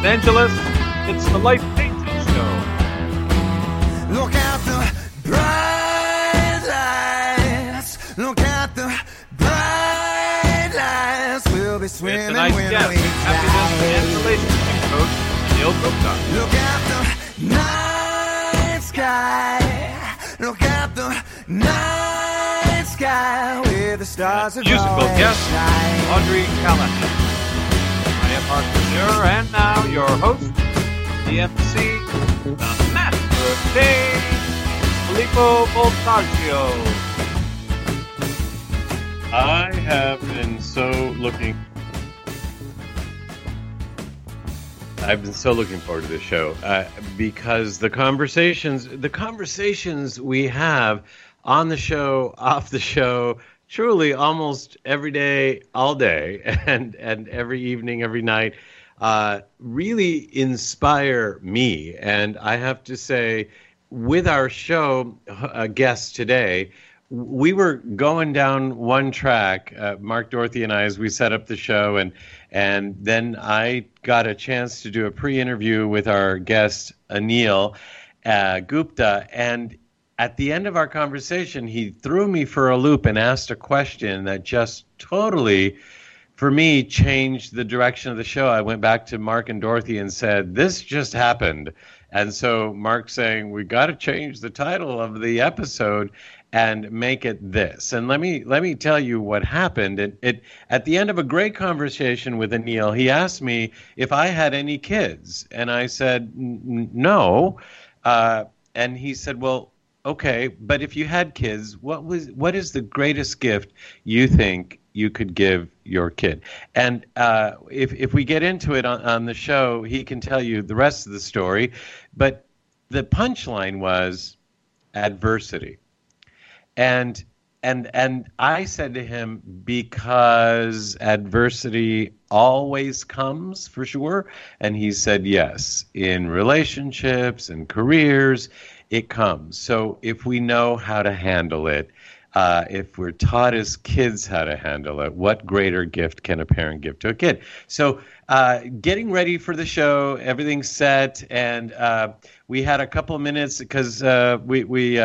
Angeles. It's the Life Changes Show. Look at the bright lights. Look at the bright lights. We'll be swimming It's tonight's when guest, we happiness and fly. relationship coach, Neil Gupta. Look at the night sky. Look at the night sky where the stars are Musical always guest, shine. Audrey Callahan. I am Mark Fisher, and now your host, the MC, the Master of Change, Filippo Voltaggio. I have been so looking. I've been so looking forward to this show because the conversations we have on the show, off the show, truly almost every day, all day, and every evening, every night, really inspire me. And I have to say, with our show guest today, we were going down one track, Mark, Dorothy, and I, as we set up the show, and then I got a chance to do a pre-interview with our guest, Anil Gupta, and at the end of our conversation, he threw me for a loop and asked a question that just totally, for me, changed the direction of the show. I went back to Mark and Dorothy and said, this just happened. And so Mark saying, we got to change the title of the episode and make it this. And let me tell you what happened. It at the end of a great conversation with Anil, he asked me if I had any kids, and I said no. And he said, well, okay, but if you had kids, what is the greatest gift you think you could give your kid? And if we get into it on the show, he can tell you the rest of the story. But the punchline was adversity. And I said to him, because adversity always comes, for sure. And he said, yes, in relationships and careers, it comes. So if we know how to handle it, if we're taught as kids how to handle it, what greater gift can a parent give to a kid? So getting ready for the show, everything's set, and we had a couple of minutes because we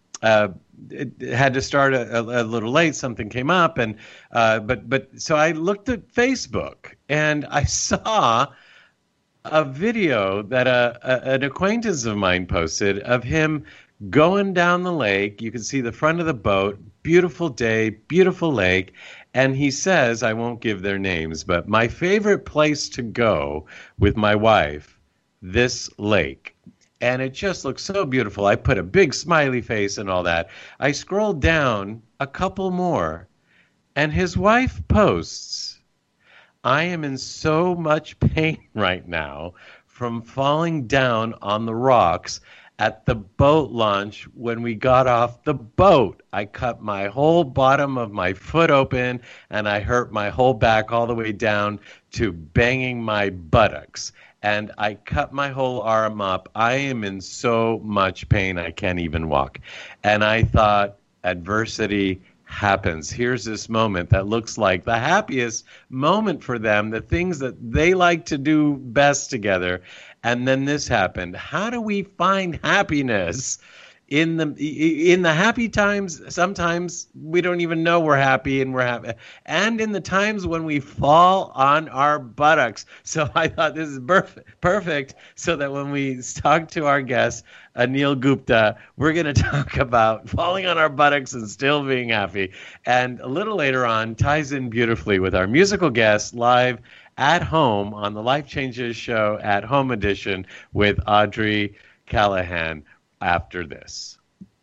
it had to start a little late. Something came up, and but so I looked at Facebook and I saw a video that an acquaintance of mine posted of him going down the lake. You can see the front of the boat, beautiful day, beautiful lake. And he says, I won't give their names, but my favorite place to go with my wife, this lake. And it just looks so beautiful. I put a big smiley face and all that. I scrolled down a couple more, and his wife posts, I am in so much pain right now from falling down on the rocks at the boat launch when we got off the boat. I cut my whole bottom of my foot open, and I hurt my whole back all the way down to banging my buttocks. And I cut my whole arm up. I am in so much pain, I can't even walk. And I thought, adversity happens. Here's this moment that looks like the happiest moment for them, the things that they like to do best together. And then this happened. How do we find happiness in the happy times? Sometimes we don't even know we're happy, and we're happy. And in the times when we fall on our buttocks. So I thought this is perfect so that when we talk to our guest, Anil Gupta, we're going to talk about falling on our buttocks and still being happy. And a little later on ties in beautifully with our musical guest live at home on the Life Changes Show at Home Edition with Audrey Callahan after this.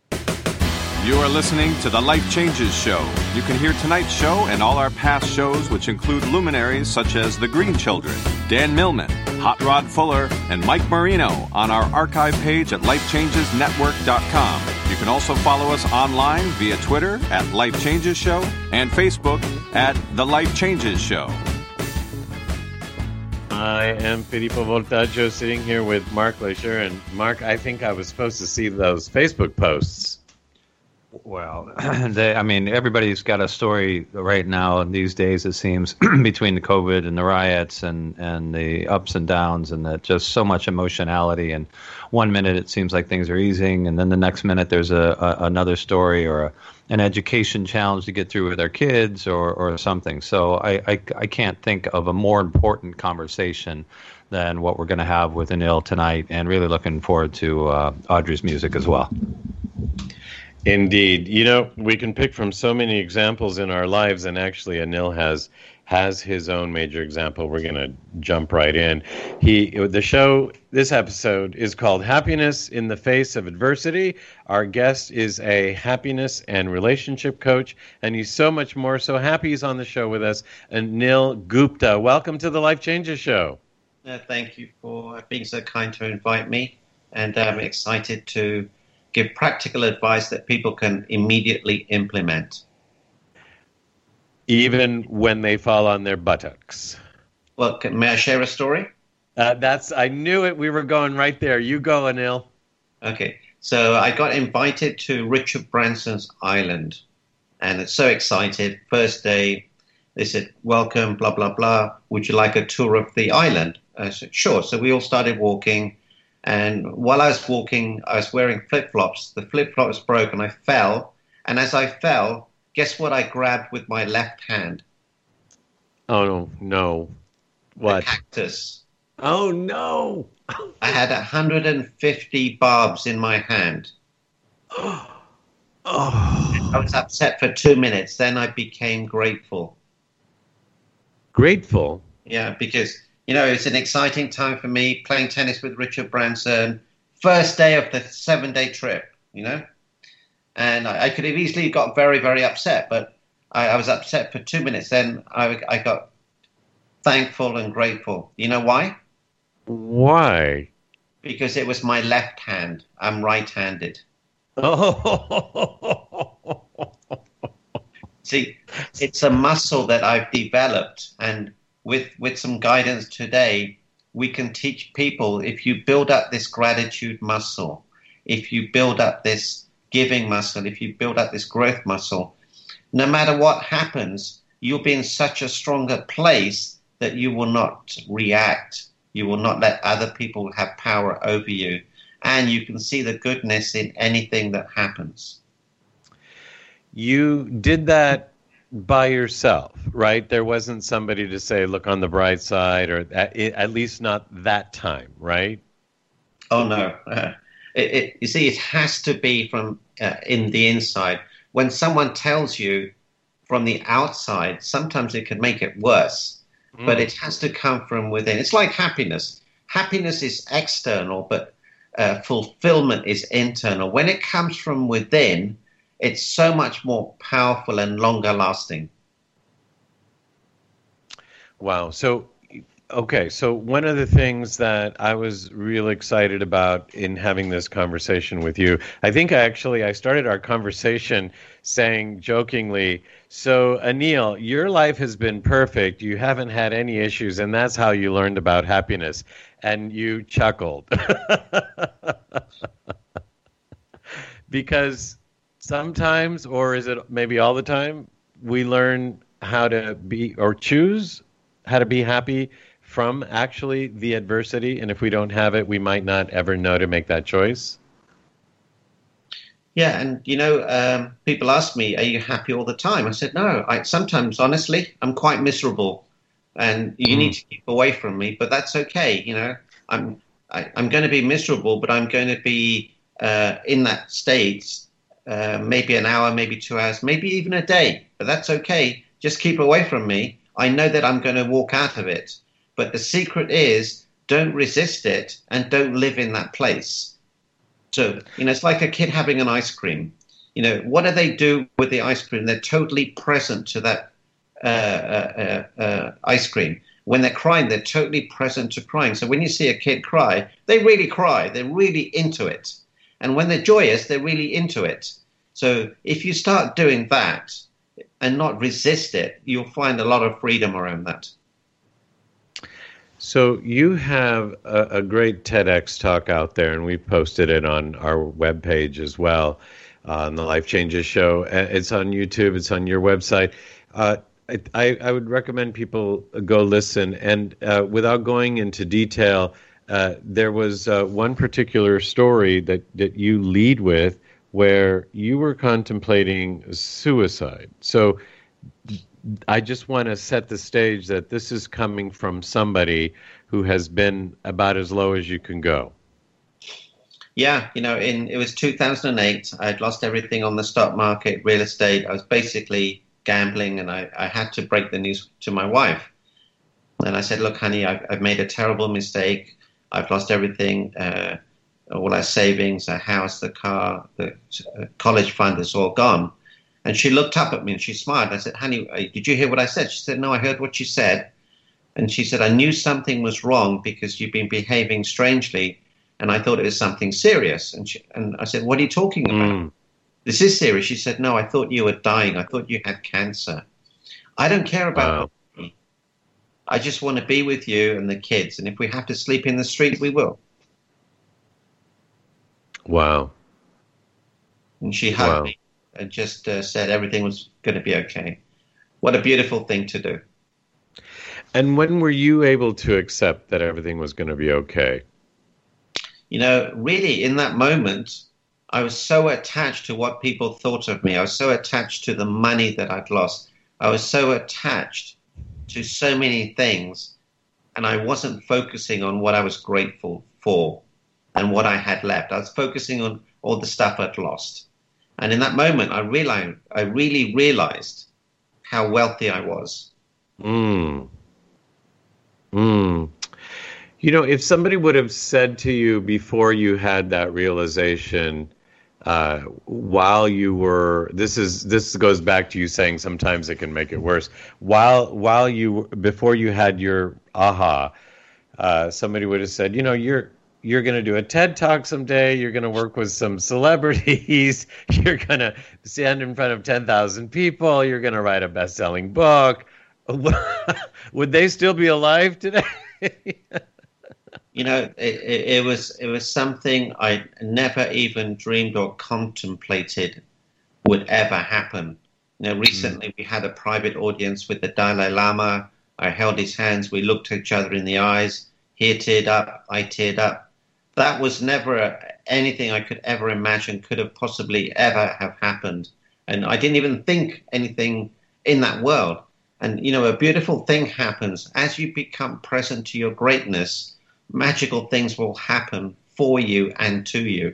You are listening to The Life Changes Show. You can hear tonight's show and all our past shows, which include luminaries such as The Green Children, Dan Millman, Hot Rod Fuller, and Mike Marino on our archive page at lifechangesnetwork.com. You can also follow us online via Twitter at Life Changes Show and Facebook at The Life Changes Show. I am Filippo Voltaggio, sitting here with Mark Leisure. And Mark, I think I was supposed to see those Facebook posts. Well, everybody's got a story right now these days, it seems, between the COVID and the riots and the ups and downs, and that just so much emotionality. And 1 minute it seems like things are easing, and then the next minute there's another story or an education challenge to get through with our kids or something. So I can't think of a more important conversation than what we're going to have with Anil tonight, and really looking forward to Audrey's music as well. Indeed. We can pick from so many examples in our lives, and actually Anil has his own major example. We're going to jump right in. This episode is called Happiness in the Face of Adversity. Our guest is a happiness and relationship coach, and he's so much more. So happy he's on the show with us. Anil Gupta, welcome to the Life Changes Show. Thank you for being so kind to invite me, and I'm excited to give practical advice that people can immediately implement. Even when they fall on their buttocks. Well, may I share a story? I knew it. We were going right there. You go, Anil. Okay. So I got invited to Richard Branson's island, and it's so excited. First day, they said, welcome, blah, blah, blah. Would you like a tour of the island? I said, sure. So we all started walking. And while I was walking, I was wearing flip-flops. The flip-flops broke and I fell. And as I fell, guess what I grabbed with my left hand? Oh, no. What? A cactus. Oh, no. I had 150 barbs in my hand. Oh. I was upset for 2 minutes. Then I became grateful. Grateful? Yeah, because... it's an exciting time for me, playing tennis with Richard Branson. First day of the 7-day trip, And I could have easily got very, very upset, but I was upset for 2 minutes. Then I got thankful and grateful. You know why? Why? Because it was my left hand. I'm right-handed. Oh. See, it's a muscle that I've developed, and with some guidance today, we can teach people, if you build up this gratitude muscle, if you build up this giving muscle, if you build up this growth muscle, no matter what happens, you'll be in such a stronger place that you will not react. You will not let other people have power over you. And you can see the goodness in anything that happens. You did that by yourself, right? There wasn't somebody to say, look on the bright side, or at least not that time, right? Oh, no. You see, it has to be from in the inside. When someone tells you from the outside, sometimes it can make it worse, but it has to come from within. It's like happiness. Happiness is external, but fulfillment is internal. When it comes from within, it's so much more powerful and longer lasting. Wow. So one of the things that I was really excited about in having this conversation with you, I think I started our conversation saying jokingly, so Anil, your life has been perfect. You haven't had any issues, and that's how you learned about happiness. And you chuckled. Because sometimes, or is it maybe all the time, we learn how to be or choose how to be happy from actually the adversity. And if we don't have it, we might not ever know to make that choice. Yeah. And, people ask me, are you happy all the time? I said, no, sometimes, honestly, I'm quite miserable and you need to keep away from me, but that's okay. I'm going to be miserable, but I'm going to be in that state maybe an hour, maybe 2 hours, maybe even a day, but that's okay. Just keep away from me. I know that I'm going to walk out of it. But the secret is don't resist it and don't live in that place. So, it's like a kid having an ice cream. What do they do with the ice cream? They're totally present to that ice cream. When they're crying, they're totally present to crying. So when you see a kid cry, they really cry. They're really into it. And when they're joyous, they're really into it. So if you start doing that and not resist it, you'll find a lot of freedom around that. So you have a great TEDx talk out there, and we've posted it on our webpage as well. on the Life Changes Show. It's on YouTube. It's on your website. I would recommend people go listen. And without going into detail, there was one particular story that you lead with where you were contemplating suicide. So I just want to set the stage that this is coming from somebody who has been about as low as you can go. Yeah, it was 2008. I had lost everything on the stock market, real estate. I was basically gambling, and I had to break the news to my wife. And I said, look, honey, I've made a terrible mistake. I've lost everything. All our savings, our house, the car, the college fund is all gone. And she looked up at me and she smiled. I said, honey, did you hear what I said? She said, no, I heard what you said. And she said, I knew something was wrong because you've been behaving strangely. And I thought it was something serious. And I said, what are you talking about? This is serious. She said, no, I thought you were dying. I thought you had cancer. I don't care about me. I just want to be with you and the kids. And if we have to sleep in the street, we will. Wow. And she hugged me and just said everything was going to be okay. What a beautiful thing to do. And when were you able to accept that everything was going to be okay? Really in that moment, I was so attached to what people thought of me. I was so attached to the money that I'd lost. I was so attached to so many things, and I wasn't focusing on what I was grateful for and what I had left. I was focusing on all the stuff I'd lost. And in that moment, I really realized how wealthy I was. If somebody would have said to you before you had that realization, while you were, this goes back to you saying sometimes it can make it worse. Before you had your aha, somebody would have said, you're going to do a TED Talk someday. You're going to work with some celebrities. You're going to stand in front of 10,000 people. You're going to write a best-selling book. Would they still be alive today? It was something I never even dreamed or contemplated would ever happen. Recently we had a private audience with the Dalai Lama. I held his hands. We looked at each other in the eyes. He teared up. I teared up. That was never anything I could ever imagine could have possibly ever have happened. And I didn't even think anything in that world. And, a beautiful thing happens. As you become present to your greatness, magical things will happen for you and to you.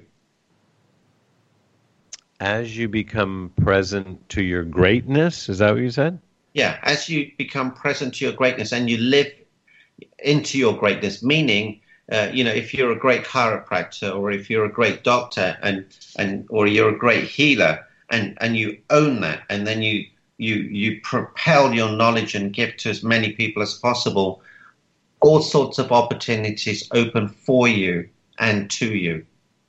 As you become present to your greatness? Is that what you said? Yeah, as you become present to your greatness and you live into your greatness, meaning, if you're a great chiropractor or if you're a great doctor or you're a great healer and you own that, and then you propel your knowledge and gift to as many people as possible, all sorts of opportunities open for you and to you.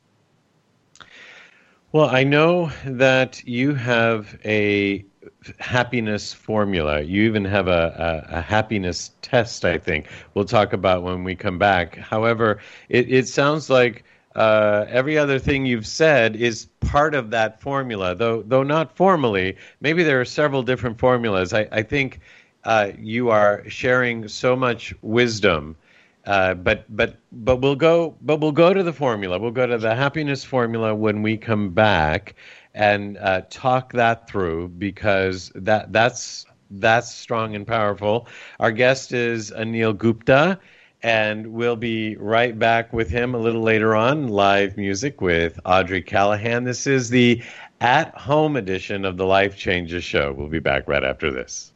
Well, I know that you have a happiness formula. You even have a happiness test, I think. We'll talk about when we come back. However, it sounds like every other thing you've said is part of that formula, though not formally. Maybe there are several different formulas. I think you are sharing so much wisdom, but we'll go to the formula. We'll go to the happiness formula when we come back and talk that through, because that's strong and powerful. Our guest is Anil Gupta, and we'll be right back with him a little later on. Live music with Audrey Callahan. This is the at-home edition of the Life Changes Show. We'll be back right after this.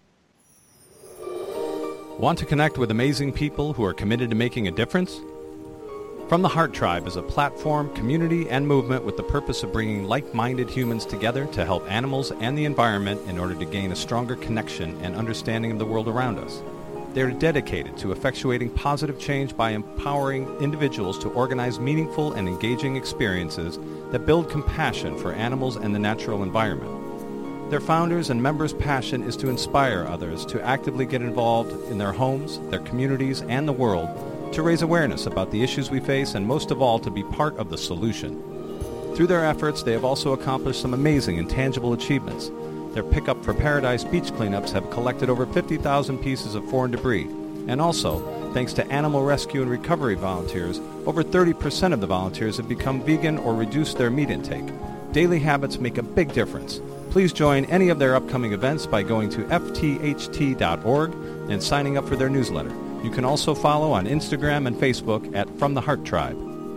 Want to connect with amazing people who are committed to making a difference? From the Heart Tribe is a platform, community, and movement with the purpose of bringing like-minded humans together to help animals and the environment in order to gain a stronger connection and understanding of the world around us. They are dedicated to effectuating positive change by empowering individuals to organize meaningful and engaging experiences that build compassion for animals and the natural environment. Their founders and members' passion is to inspire others to actively get involved in their homes, their communities, and the world, to raise awareness about the issues we face, and most of all, to be part of the solution. Through their efforts, they have also accomplished some amazing and tangible achievements. Their Pickup for Paradise beach cleanups have collected over 50,000 pieces of foreign debris. And also, thanks to animal rescue and recovery volunteers, over 30% of the volunteers have become vegan or reduced their meat intake. Daily habits make a big difference. Please join any of their upcoming events by going to ftht.org and signing up for their newsletter. You can also follow on Instagram and Facebook at From the Heart Tribe.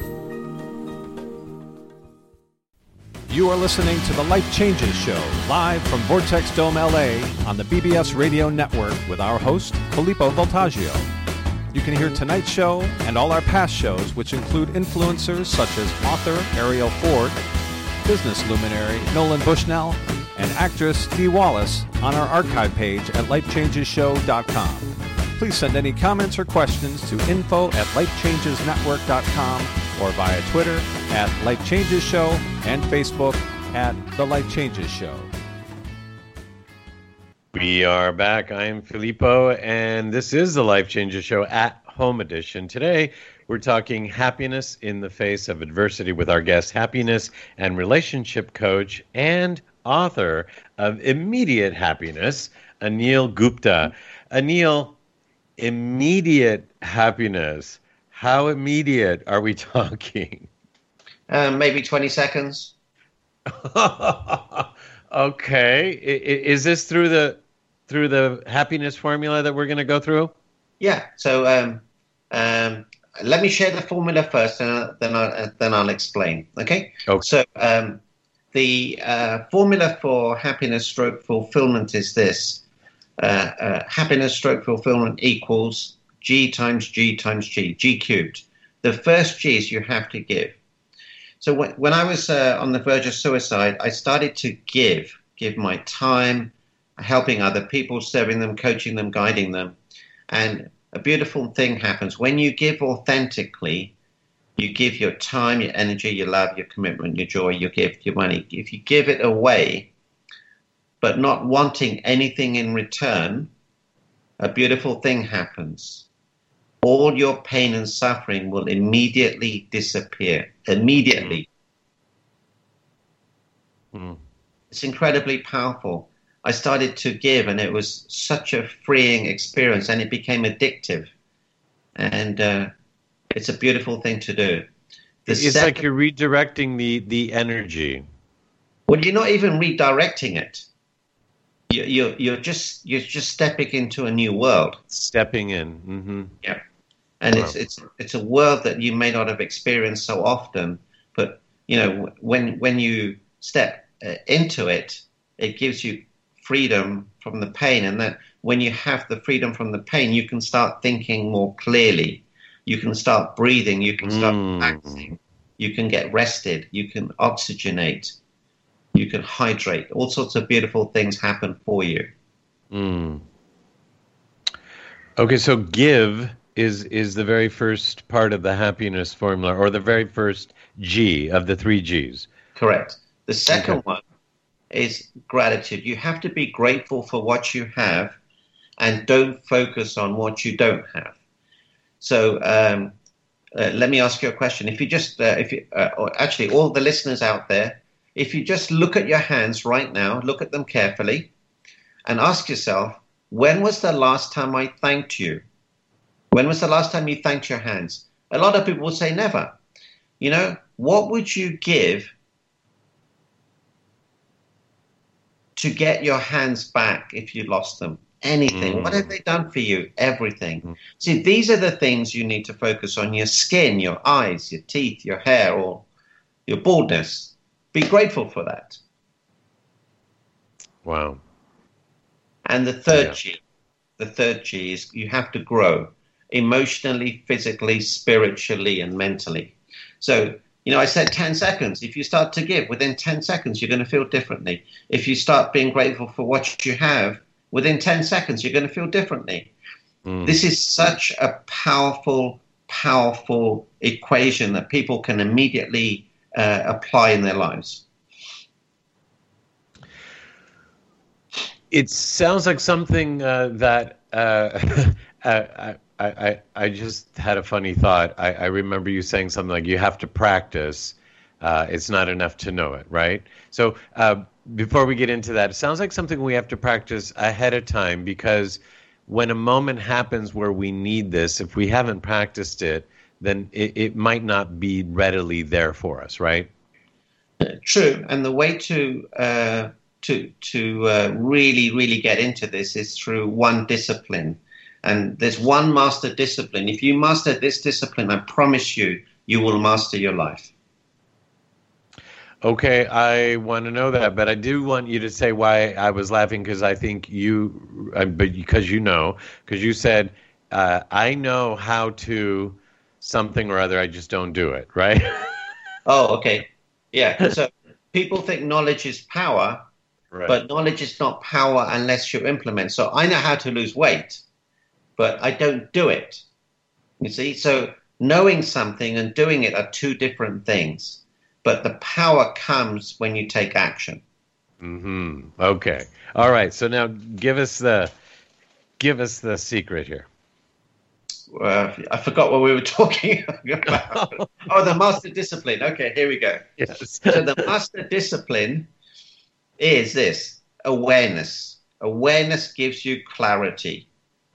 You are listening to The Life Changes Show, live from Vortex Dome, LA, on the BBS Radio Network with our host, Filippo Voltaggio. You can hear tonight's show and all our past shows, which include influencers such as author Ariel Ford, business luminary Nolan Bushnell, and actress Dee Wallace on our archive page at lifechangeshow.com. Please send any comments or questions to info@lifechangesnetwork.com or via Twitter @LifeChangesShow and Facebook @The Life Changes Show. We are back. I am Filippo, and this is the Life Changes Show at Home Edition. Today, we're talking happiness in the face of adversity with our guest, happiness and relationship coach and author of Immediate Happiness, Anil Gupta. Anil, immediate happiness. How immediate are we talking? Maybe 20 seconds. Okay. Is this through the happiness formula that we're going to go through? Yeah. So let me share the formula first, and then I'll explain. Okay. So the formula for happiness/fulfillment is this: happiness/fulfillment equals G times G times G, G cubed. The first G is you have to give. So when I was on the verge of suicide, I started to give my time, helping other people, serving them, coaching them, guiding them. And a beautiful thing happens. When you give authentically, you give your time, your energy, your love, your commitment, your joy, your gift, your money. If you give it away, but not wanting anything in return, a beautiful thing happens. All your pain and suffering will immediately disappear. Immediately. It's incredibly powerful. I started to give, and it was such a freeing experience, and it became addictive. And it's a beautiful thing to do. It's like you're redirecting the energy. Well, you're not even redirecting it. You're just stepping into a new world. Stepping in. Mm-hmm. Yeah. And it's a world that you may not have experienced so often, but when you step into it, it gives you freedom from the pain, and that when you have the freedom from the pain, you can start thinking more clearly. You can start breathing. You can start relaxing. You can get rested. You can oxygenate. You can hydrate. All sorts of beautiful things happen for you. Okay, so give is the very first part of the happiness formula, or the very first G of the 3 Gs. Correct. The second one is gratitude. You have to be grateful for what you have and don't focus on what you don't have. So let me ask you a question. If you just, or actually all the listeners out there, if you just look at your hands right now, look at them carefully and ask yourself, when was the last time I thanked you? When was the last time you thanked your hands? A lot of people will say never. What would you give to get your hands back if you lost them? Anything. What have they done for you? Everything. See, these are the things you need to focus on: your skin, your eyes, your teeth, your hair, or your baldness. Be grateful for that. Wow. And the third G is you have to grow emotionally, physically, spiritually, and mentally. So, I said 10 seconds. If you start to give, within 10 seconds, you're going to feel differently. If you start being grateful for what you have, within 10 seconds, you're going to feel differently. This is such a powerful, powerful equation that people can immediately apply in their lives. It sounds like something that I just had a funny thought. I remember you saying something like you have to practice It's not enough to know it, right? So before we get into that, it sounds like something we have to practice ahead of time, because when a moment happens where we need this, if we haven't practiced it, then it might not be readily there for us, right? True. And the way to really get into this is through one discipline. And there's one master discipline. If you master this discipline, I promise you, you will master your life. Okay, I want to know that, but I do want you to say why I was laughing, because I think because you said, I know how to something or other, I just don't do it, right? Oh, okay. Yeah, so people think knowledge is power, right, but knowledge is not power unless you implement. So I know how to lose weight, but I don't do it. You see, so knowing something and doing it are two different things. But the power comes when you take action. Mm-hmm. Okay. All right. So now give us the secret here. I forgot what we were talking about. Oh, the master discipline. Okay, here we go. Yes. So the master discipline is this: awareness. Awareness gives you clarity.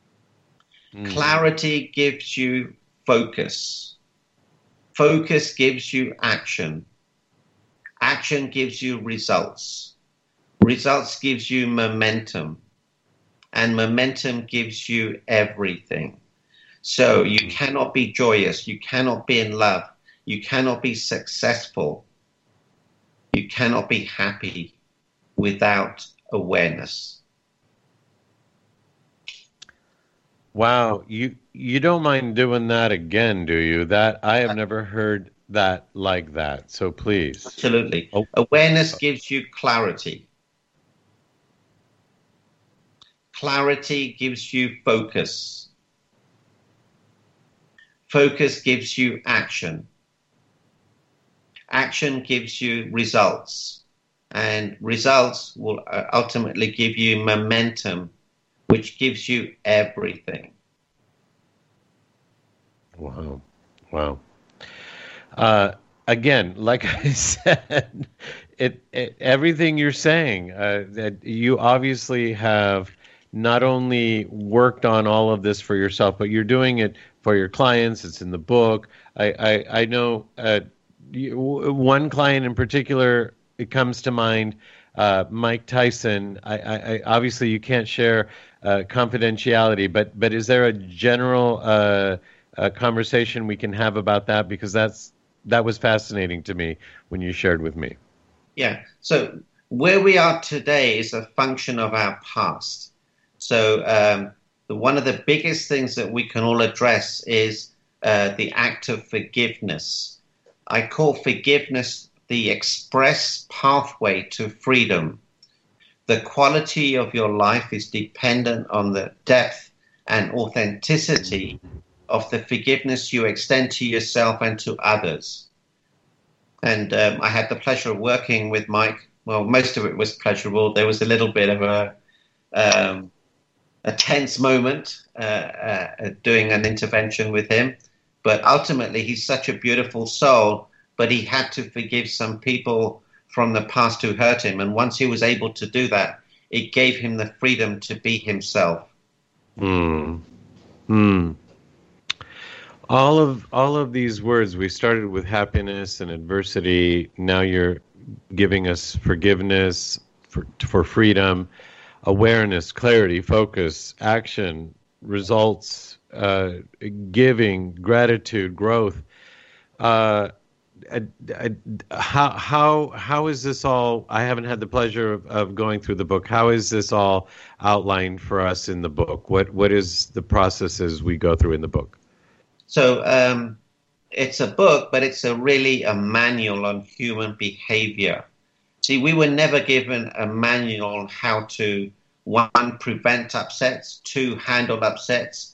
Clarity gives you focus. Focus gives you action. Action gives you results. Results gives you momentum. And momentum gives you everything. So you cannot be joyous. You cannot be in love. You cannot be successful. You cannot be happy without awareness. Wow. You don't mind doing that again, do you? That I have never heard that like that. So please. Absolutely. Oh. Awareness gives you clarity. Clarity gives you focus. Focus gives you action. Action gives you results. And results will ultimately give you momentum, which gives you everything. Wow. Wow. Again, like I said, everything you're saying, that you obviously have not only worked on all of this for yourself, but you're doing it for your clients. It's in the book. I know one client in particular, it comes to mind, Mike Tyson. I obviously you can't share confidentiality, but is there a general conversation we can have about that? Because that was fascinating to me when you shared with me. Yeah. So where we are today is a function of our past. So one of the biggest things that we can all address is the act of forgiveness. I call forgiveness the express pathway to freedom. The quality of your life is dependent on the depth and authenticity of the forgiveness you extend to yourself and to others. And I had the pleasure of working with Mike. Well, most of it was pleasurable. There was a little bit of a tense moment doing an intervention with him. But ultimately, he's such a beautiful soul, but he had to forgive some people from the past who hurt him. And once he was able to do that, it gave him the freedom to be himself. All of these words, we started with happiness and adversity. Now you're giving us forgiveness for freedom, awareness, clarity, focus, action, results, giving, gratitude, growth. How is this all? I haven't had the pleasure of going through the book. How is this all outlined for us in the book? What is the process as we go through in the book? So it's a book, but it's really a manual on human behavior. See, we were never given a manual on how to, one, prevent upsets, two, handle upsets,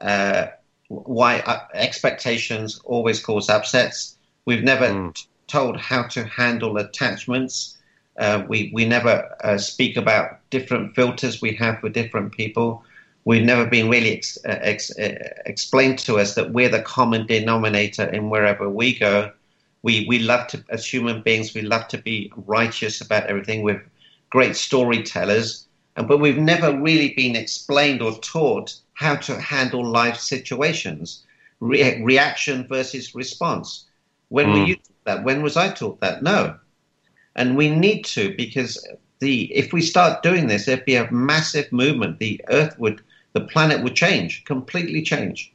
why expectations always cause upsets. We've never told how to handle attachments. We never speak about different filters we have for different people. We've never been really explained to us that we're the common denominator in wherever we go. We love to, as human beings, we love to be righteous about everything. We're great storytellers, but we've never really been explained or taught how to handle life situations, reaction versus response. When were you taught that? When was I taught that? No. And we need to, because if we start doing this, there'd be a massive movement. The planet would change, completely change.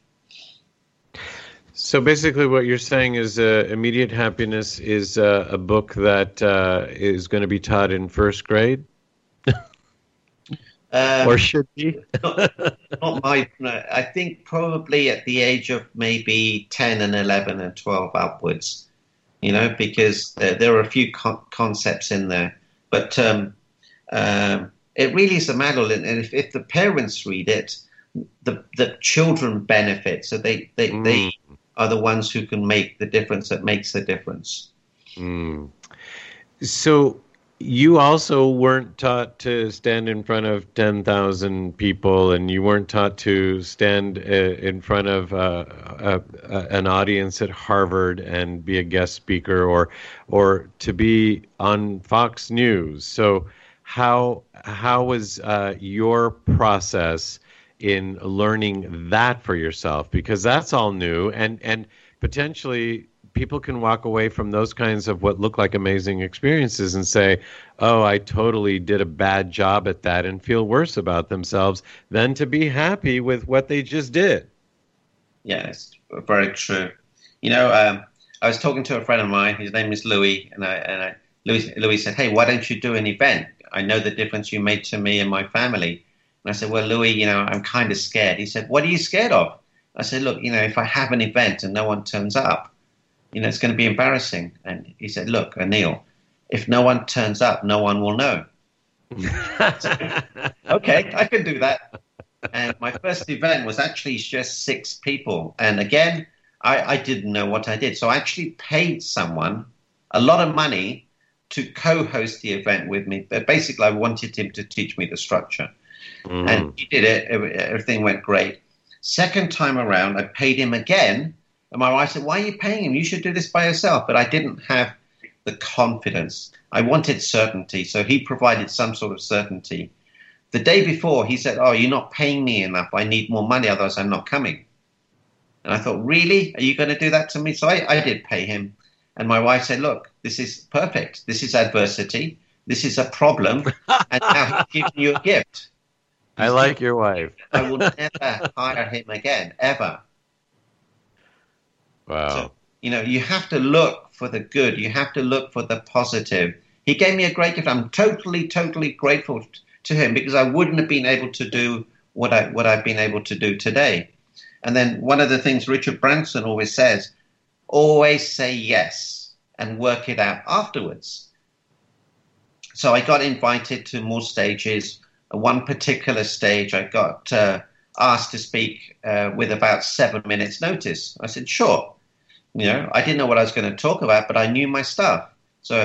So basically what you're saying is Immediate Happiness is a book that is going to be taught in first grade? Or should be? not my. I think probably at the age of maybe 10 and 11 and 12 upwards, because there are a few concepts in there. But it really is a matter, and if the parents read it, the children benefit. So they are the ones who can make the difference, that makes the difference. So you also weren't taught to stand in front of 10,000 people, and you weren't taught to stand in front of an audience at Harvard and be a guest speaker, or to be on Fox News. So how was your process in learning that for yourself? Because that's all new, and potentially people can walk away from those kinds of what look like amazing experiences and say, oh, I totally did a bad job at that, and feel worse about themselves than to be happy with what they just did. Yes, very true. I was talking to a friend of mine. His name is Louis, and Louis said, hey, why don't you do an event? I know the difference you made to me and my family. And I said, well, Louis, I'm kind of scared. He said, what are you scared of? I said, look, if I have an event and no one turns up, it's going to be embarrassing. And he said, look, Anil, if no one turns up, no one will know. So, okay, I can do that. And my first event was actually just 6 people. And again, I didn't know what I did. So I actually paid someone a lot of money to co-host the event with me. But basically, I wanted him to teach me the structure. And he did it. Everything went great. Second time around, I paid him again. And my wife said, why are you paying him? You should do this by yourself. But I didn't have the confidence. I wanted certainty. So he provided some sort of certainty. The day before, he said, oh, you're not paying me enough. I need more money, otherwise I'm not coming. And I thought, really? Are you going to do that to me? So I did pay him. And my wife said, look, this is perfect. This is adversity. This is a problem. And now he's giving you a gift. I like your wife. I will never hire him again, ever. Wow. So, you have to look for the good. You have to look for the positive. He gave me a great gift. I'm totally, totally grateful to him, because I wouldn't have been able to do what I've been able to do today. And then one of the things Richard Branson always says, always say yes and work it out afterwards. So I got invited to more stages. One particular stage, I got asked to speak with about 7 minutes notice. I said, sure. I didn't know what I was going to talk about, but I knew my stuff. So,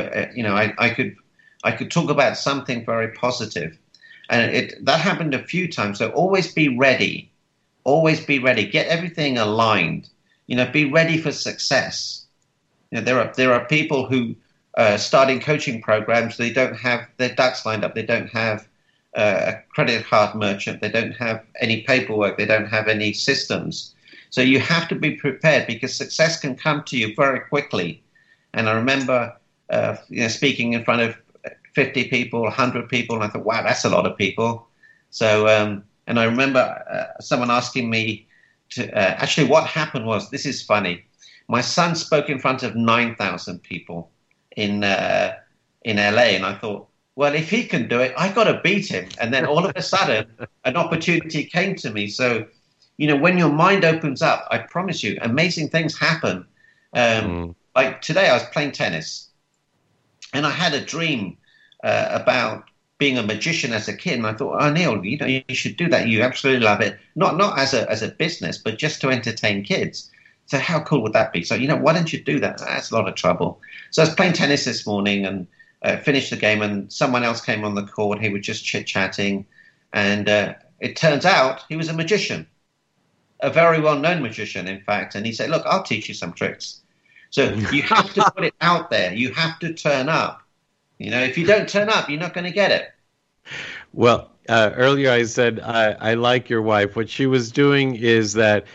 I could talk about something very positive. And that happened a few times. So always be ready. Always be ready. Get everything aligned. Be ready for success. There are people who starting coaching programs. They don't have their ducks lined up. They don't have a credit card merchant. They don't have any paperwork. They don't have any systems. So you have to be prepared, because success can come to you very quickly. And I remember speaking in front of 50 people, 100 people, and I thought, wow, that's a lot of people. So, and I remember someone asking me to, actually what happened was, this is funny. My son spoke in front of 9,000 people in LA, and I thought, well, if he can do it, I got to beat him. And then all of a sudden, an opportunity came to me. So, when your mind opens up, I promise you, amazing things happen. Like today, I was playing tennis, and I had a dream about being a magician as a kid. And I thought, oh, Neil, you should do that. You absolutely love it. Not as a business, but just to entertain kids. So how cool would that be? So, why don't you do that? That's a lot of trouble. So I was playing tennis this morning and finished the game, and someone else came on the court. He was just chit-chatting. And it turns out he was a magician, a very well-known magician, in fact. And he said, look, I'll teach you some tricks. So you have to put it out there. You have to turn up. If you don't turn up, you're not going to get it. Well, earlier I said I like your wife. What she was doing is that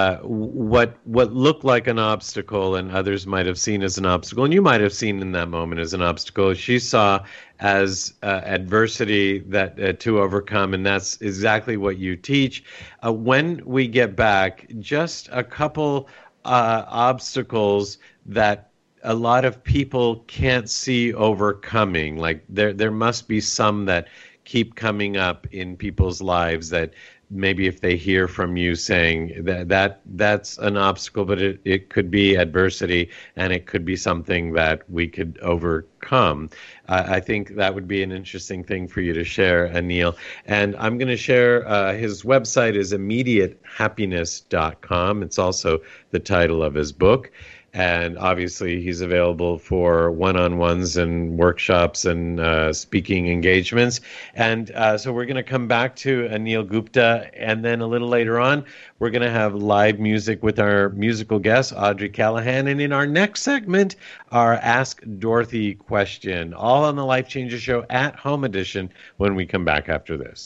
what looked like an obstacle and others might have seen as an obstacle, and you might have seen in that moment as an obstacle, she saw as adversity that to overcome, and that's exactly what you teach. When we get back, just a couple obstacles that a lot of people can't see overcoming. Like there must be some that keep coming up in people's lives that maybe if they hear from you saying that's an obstacle, but it could be adversity and it could be something that we could overcome. I think that would be an interesting thing for you to share, Anil. And I'm going to share his website is immediatehappiness.com. It's also the title of his book. And obviously, he's available for one-on-ones and workshops and speaking engagements. And so we're going to come back to Anil Gupta. And then a little later on, we're going to have live music with our musical guest, Audrey Callahan. And in our next segment, our Ask Dorothy question, all on the Life Changes Show at Home Edition when we come back after this.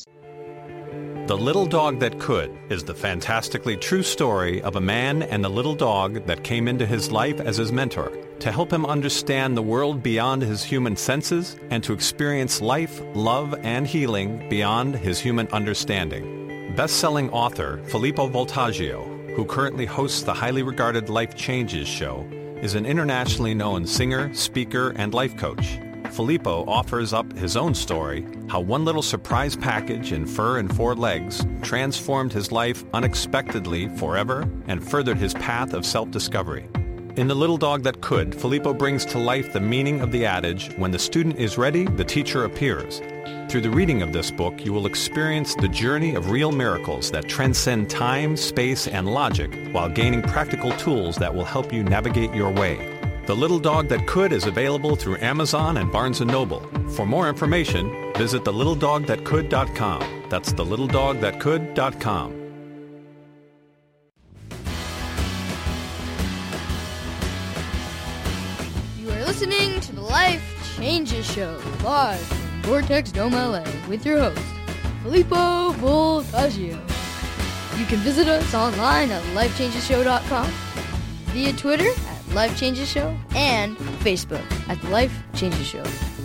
The Little Dog That Could is the fantastically true story of a man and the little dog that came into his life as his mentor to help him understand the world beyond his human senses and to experience life, love, and healing beyond his human understanding. Best-selling author Filippo Voltaggio, who currently hosts the highly regarded Life Changes show, is an internationally known singer, speaker, and life coach. Filippo offers up his own story, how one little surprise package in fur and 4 legs transformed his life unexpectedly forever and furthered his path of self-discovery. In The Little Dog That Could, Filippo brings to life the meaning of the adage, when the student is ready, the teacher appears. Through the reading of this book, you will experience the journey of real miracles that transcend time, space, and logic while gaining practical tools that will help you navigate your way. The Little Dog That Could is available through Amazon and Barnes & Noble. For more information, visit thelittledogthatcould.com. That's thelittledogthatcould.com. You are listening to the Life Changes Show, live from Vortex Dome, LA, with your host, Filippo Voltaggio. You can visit us online at lifechangesshow.com, via Twitter at Life Changes Show, and Facebook at The Life Changes Show.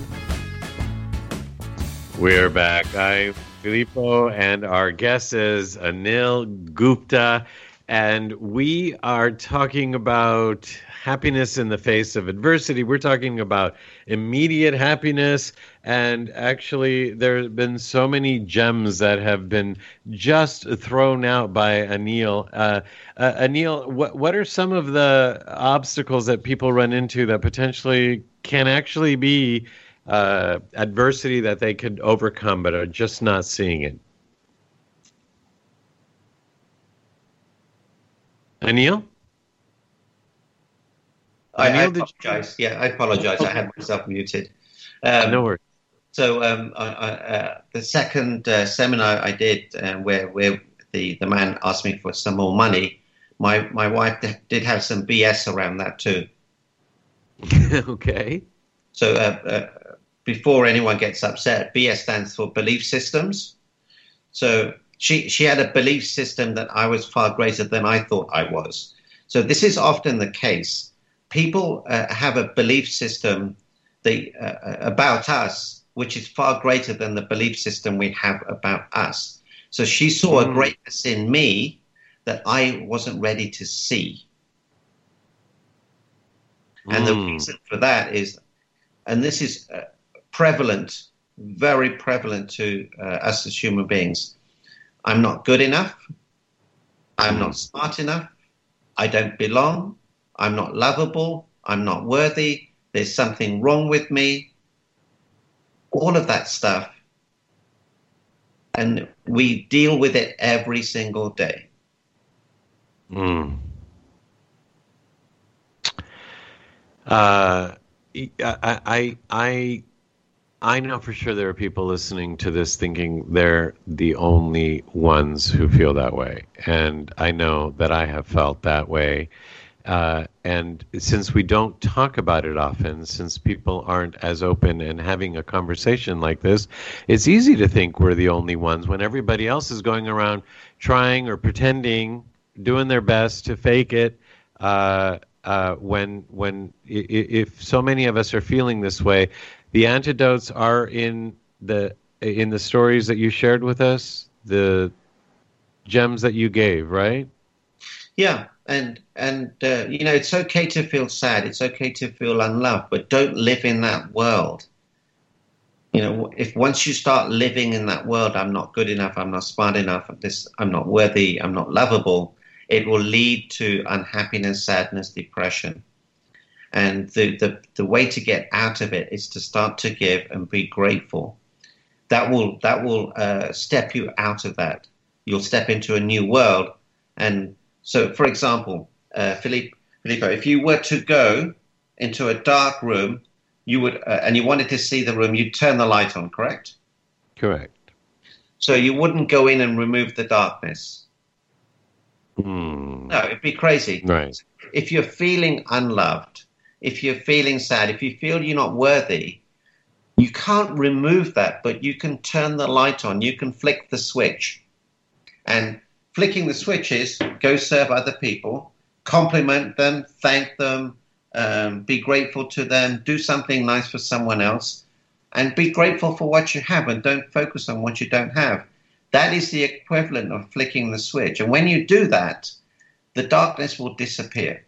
We're back. I'm Filippo, and our guest is Anil Gupta, and we are talking about happiness in the face of adversity. We're talking about immediate happiness, and actually there have been so many gems that have been just thrown out by Anil. Anil, what are some of the obstacles that people run into that potentially can actually be adversity that they could overcome but are just not seeing it? Anil? I apologize. I apologize. I had myself muted. No worries. So the second seminar I did, where the man asked me for some more money, my wife did have some BS around that too. Okay. So before anyone gets upset, BS stands for belief systems. So she had a belief system that I was far greater than I thought I was. So this is often the case. People have a belief system about us, which is far greater than the belief system we have about us. So she saw a greatness in me that I wasn't ready to see. And the reason for that is, and this is prevalent, very prevalent to us as human beings, I'm not good enough. I'm not smart enough. I don't belong. I'm not lovable. I'm not worthy. There's something wrong with me. All of that stuff. And we deal with it every single day. I know for sure there are people listening to this thinking they're the only ones who feel that way. And I know that I have felt that way. And since we don't talk about it often, since people aren't as open and having a conversation like this, it's easy to think we're the only ones when everybody else is going around trying or pretending, doing their best to fake it. If so many of us are feeling this way, the antidotes are in the stories that you shared with us, the gems that you gave, right? Yeah, and it's okay to feel sad. It's okay to feel unloved, but don't live in that world. If once you start living in that world, I'm not good enough, I'm not smart enough, I'm not worthy, I'm not lovable, it will lead to unhappiness, sadness, depression. And the way to get out of it is to start to give and be grateful. That will step you out of that. You'll step into a new world. And so, for example, Filippo, if you were to go into a dark room, you would, and you wanted to see the room, you'd turn the light on, correct? Correct. So you wouldn't go in and remove the darkness. No, it'd be crazy. Right. If you're feeling unloved, if you're feeling sad, if you feel you're not worthy, you can't remove that, but you can turn the light on. You can flick the switch. And flicking the switch is go serve other people, compliment them, thank them, be grateful to them, do something nice for someone else, and be grateful for what you have and don't focus on what you don't have. That is the equivalent of flicking the switch. And when you do that, the darkness will disappear.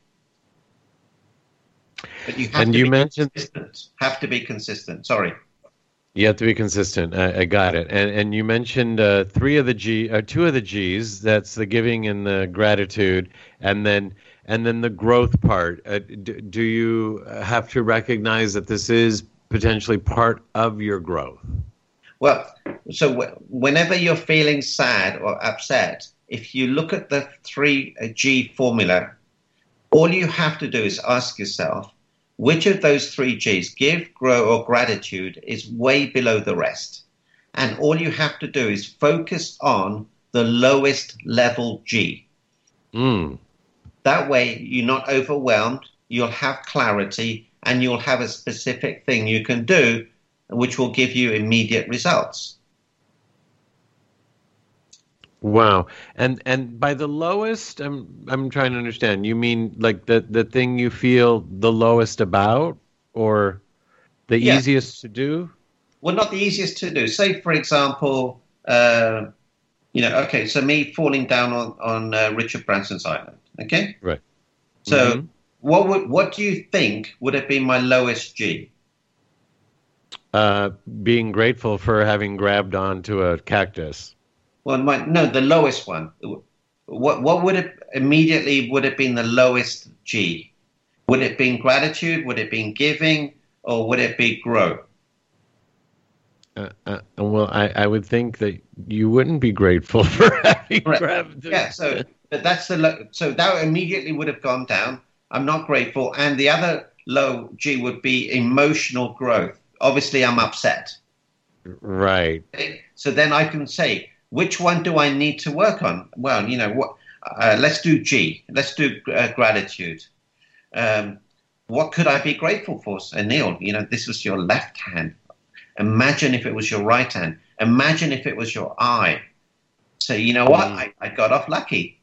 But you have have to be consistent. Sorry. You have to be consistent. I got it. And you mentioned two of the G's. That's the giving and the gratitude, and then the growth part. Do you have to recognize that this is potentially part of your growth? Well, so whenever you're feeling sad or upset, if you look at the 3G formula, all you have to do is ask yourself, which of those 3 G's, give, grow, or gratitude, is way below the rest? And all you have to do is focus on the lowest level G. That way, you're not overwhelmed, you'll have clarity, and you'll have a specific thing you can do, which will give you immediate results. Wow. And by the lowest, I'm trying to understand. You mean like the thing you feel the lowest about, or the easiest to do? Well, not the easiest to do. Say, for example, so me falling down on Richard Branson's island. Okay. Right. So what do you think would have been my lowest G? Being grateful for having grabbed onto a cactus. Well, the lowest one. What would it immediately would have been the lowest G? Would it been gratitude? Would it been giving? Or would it be grow? Well, I would think that you wouldn't be grateful for having grabbed. Yeah. So that immediately would have gone down. I'm not grateful, and the other low G would be emotional growth. Obviously, I'm upset. Right. So then I can say, which one do I need to work on? Well, let's do G. Let's do gratitude. What could I be grateful for? So, Neil, this was your left hand. Imagine if it was your right hand. Imagine if it was your eye. So you know what? I got off lucky.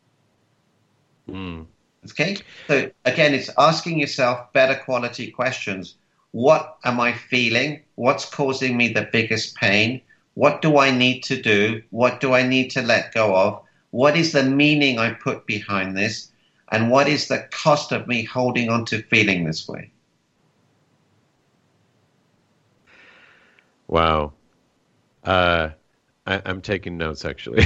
Okay? So again, it's asking yourself better quality questions. What am I feeling? What's causing me the biggest pain? What do I need to do? What do I need to let go of? What is the meaning I put behind this? And what is the cost of me holding on to feeling this way? Wow. I'm taking notes, actually.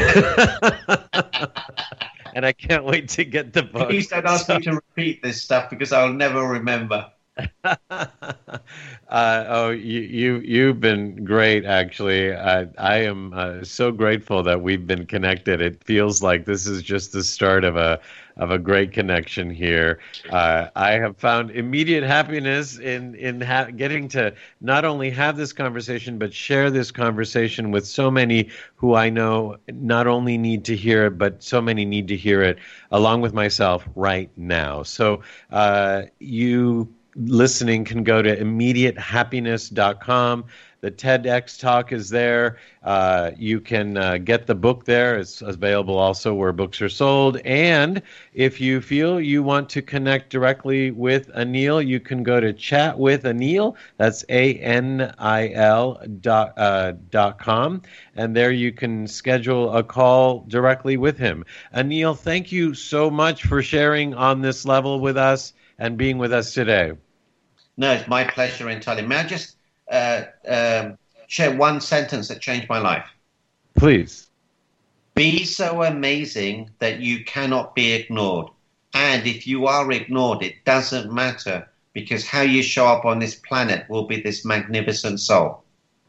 And I can't wait to get the book. Please don't ask me to repeat this stuff because I'll never remember. You've been great, actually. I am so grateful that we've been connected. It feels like this is just the start of a great connection here. I have found immediate happiness in getting to not only have this conversation, but share this conversation with so many who I know not only need to hear it, but so many need to hear it along with myself right now. So you listening can go to immediatehappiness.com. The TEDx talk is there. You can get the book there. It's available also where books are sold. And if you feel you want to connect directly with Anil, you can go to Chat with Anil. That's ANIL.com. And there you can schedule a call directly with him. Anil, thank you so much for sharing on this level with us and being with us today. No, it's my pleasure entirely. May I just share one sentence that changed my life? Please. Be so amazing that you cannot be ignored. And if you are ignored, it doesn't matter, because how you show up on this planet will be this magnificent soul.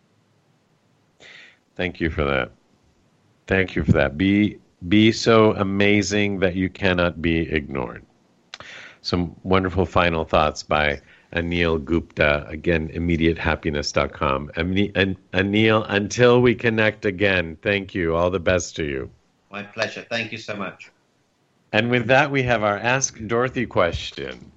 Thank you for that. Thank you for that. Be so amazing that you cannot be ignored. Some wonderful final thoughts by Anil Gupta, again, immediatehappiness.com. Anil, until we connect again, thank you. All the best to you. My pleasure. Thank you so much. And with that, we have our Ask Dorothy question.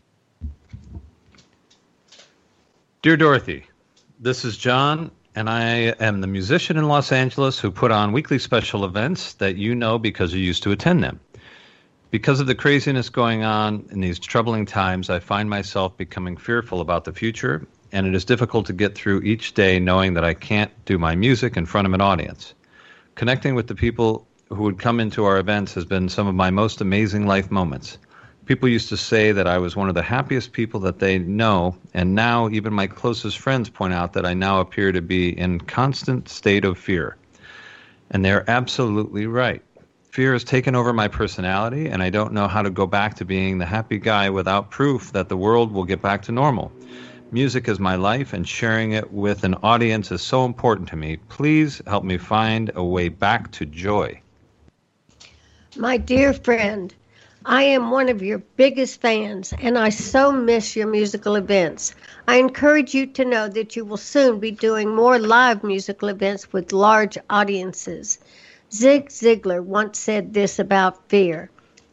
Dear Dorothy, this is John, and I am the musician in Los Angeles who put on weekly special events that you know because you used to attend them. Because of the craziness going on in these troubling times, I find myself becoming fearful about the future, and it is difficult to get through each day knowing that I can't do my music in front of an audience. Connecting with the people who would come into our events has been some of my most amazing life moments. People used to say that I was one of the happiest people that they know, and now even my closest friends point out that I now appear to be in constant state of fear. And they're absolutely right. Fear has taken over my personality, and I don't know how to go back to being the happy guy without proof that the world will get back to normal. Music is my life, and sharing it with an audience is so important to me. Please help me find a way back to joy. My dear friend, I am one of your biggest fans, and I so miss your musical events. I encourage you to know that you will soon be doing more live musical events with large audiences. Zig Ziglar once said this about fear.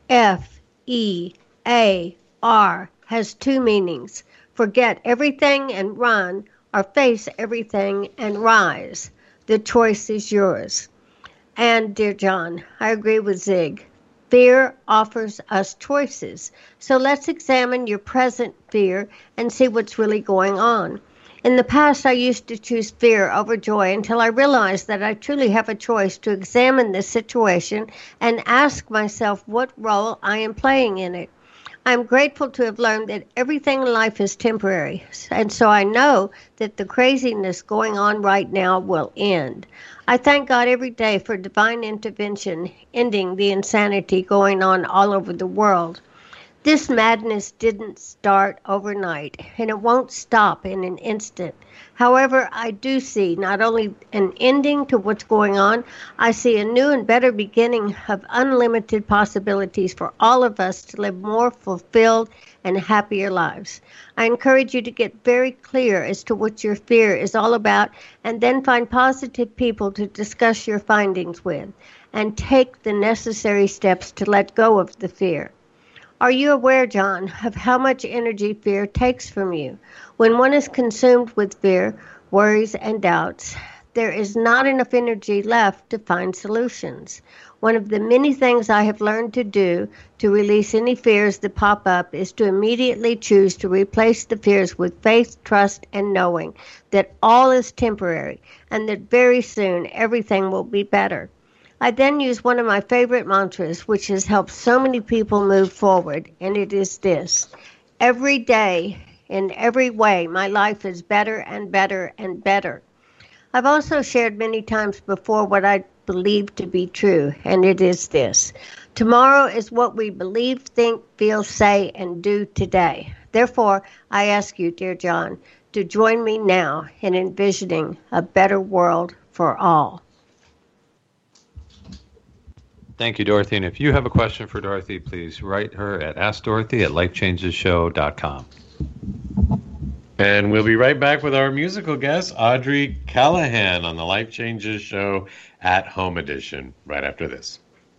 F-E-A-R has two meanings. Forget everything and run, or face everything and rise. The choice is yours. And, dear John, I agree with Zig. Fear offers us choices. So let's examine your present fear and see what's really going on. In the past, I used to choose fear over joy until I realized that I truly have a choice to examine this situation and ask myself what role I am playing in it. I'm grateful to have learned that everything in life is temporary, and so I know that the craziness going on right now will end. I thank God every day for divine intervention, ending the insanity going on all over the world. This madness didn't start overnight, and it won't stop in an instant. However, I do see not only an ending to what's going on, I see a new and better beginning of unlimited possibilities for all of us to live more fulfilled and happier lives. I encourage you to get very clear as to what your fear is all about, and then find positive people to discuss your findings with, and take the necessary steps to let go of the fear. Are you aware, John, of how much energy fear takes from you? When one is consumed with fear, worries, and doubts, there is not enough energy left to find solutions. One of the many things I have learned to do to release any fears that pop up is to immediately choose to replace the fears with faith, trust, and knowing that all is temporary and that very soon everything will be better. I then use one of my favorite mantras, which has helped so many people move forward, and it is this: every day, in every way, my life is better and better and better. I've also shared many times before what I believe to be true, and it is this: tomorrow is what we believe, think, feel, say, and do today. Therefore, I ask you, dear John, to join me now in envisioning a better world for all. Thank you, Dorothy. And if you have a question for Dorothy, please write her at AskDorothy@LifeChangesShow.com. And we'll be right back with our musical guest, Audrey Callahan, on the Life Changes Show at Home Edition, right after this.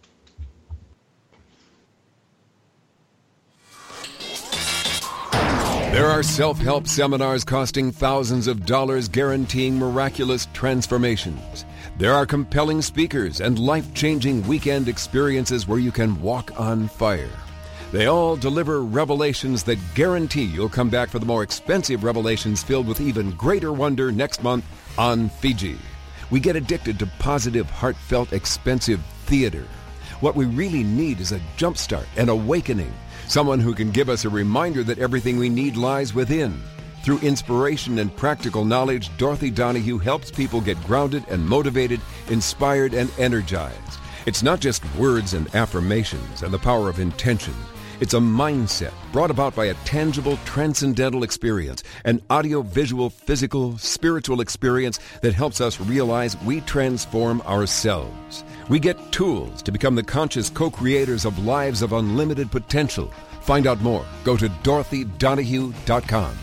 There are self-help seminars costing thousands of dollars guaranteeing miraculous transformations. There are compelling speakers and life-changing weekend experiences where you can walk on fire. They all deliver revelations that guarantee you'll come back for the more expensive revelations filled with even greater wonder next month on Fiji. We get addicted to positive, heartfelt, expensive theater. What we really need is a jumpstart, an awakening, someone who can give us a reminder that everything we need lies within. Through inspiration and practical knowledge, Dorothy Donahue helps people get grounded and motivated, inspired and energized. It's not just words and affirmations and the power of intention. It's a mindset brought about by a tangible, transcendental experience, an audio-visual, physical, spiritual experience that helps us realize we transform ourselves. We get tools to become the conscious co-creators of lives of unlimited potential. Find out more. Go to DorothyDonahue.com.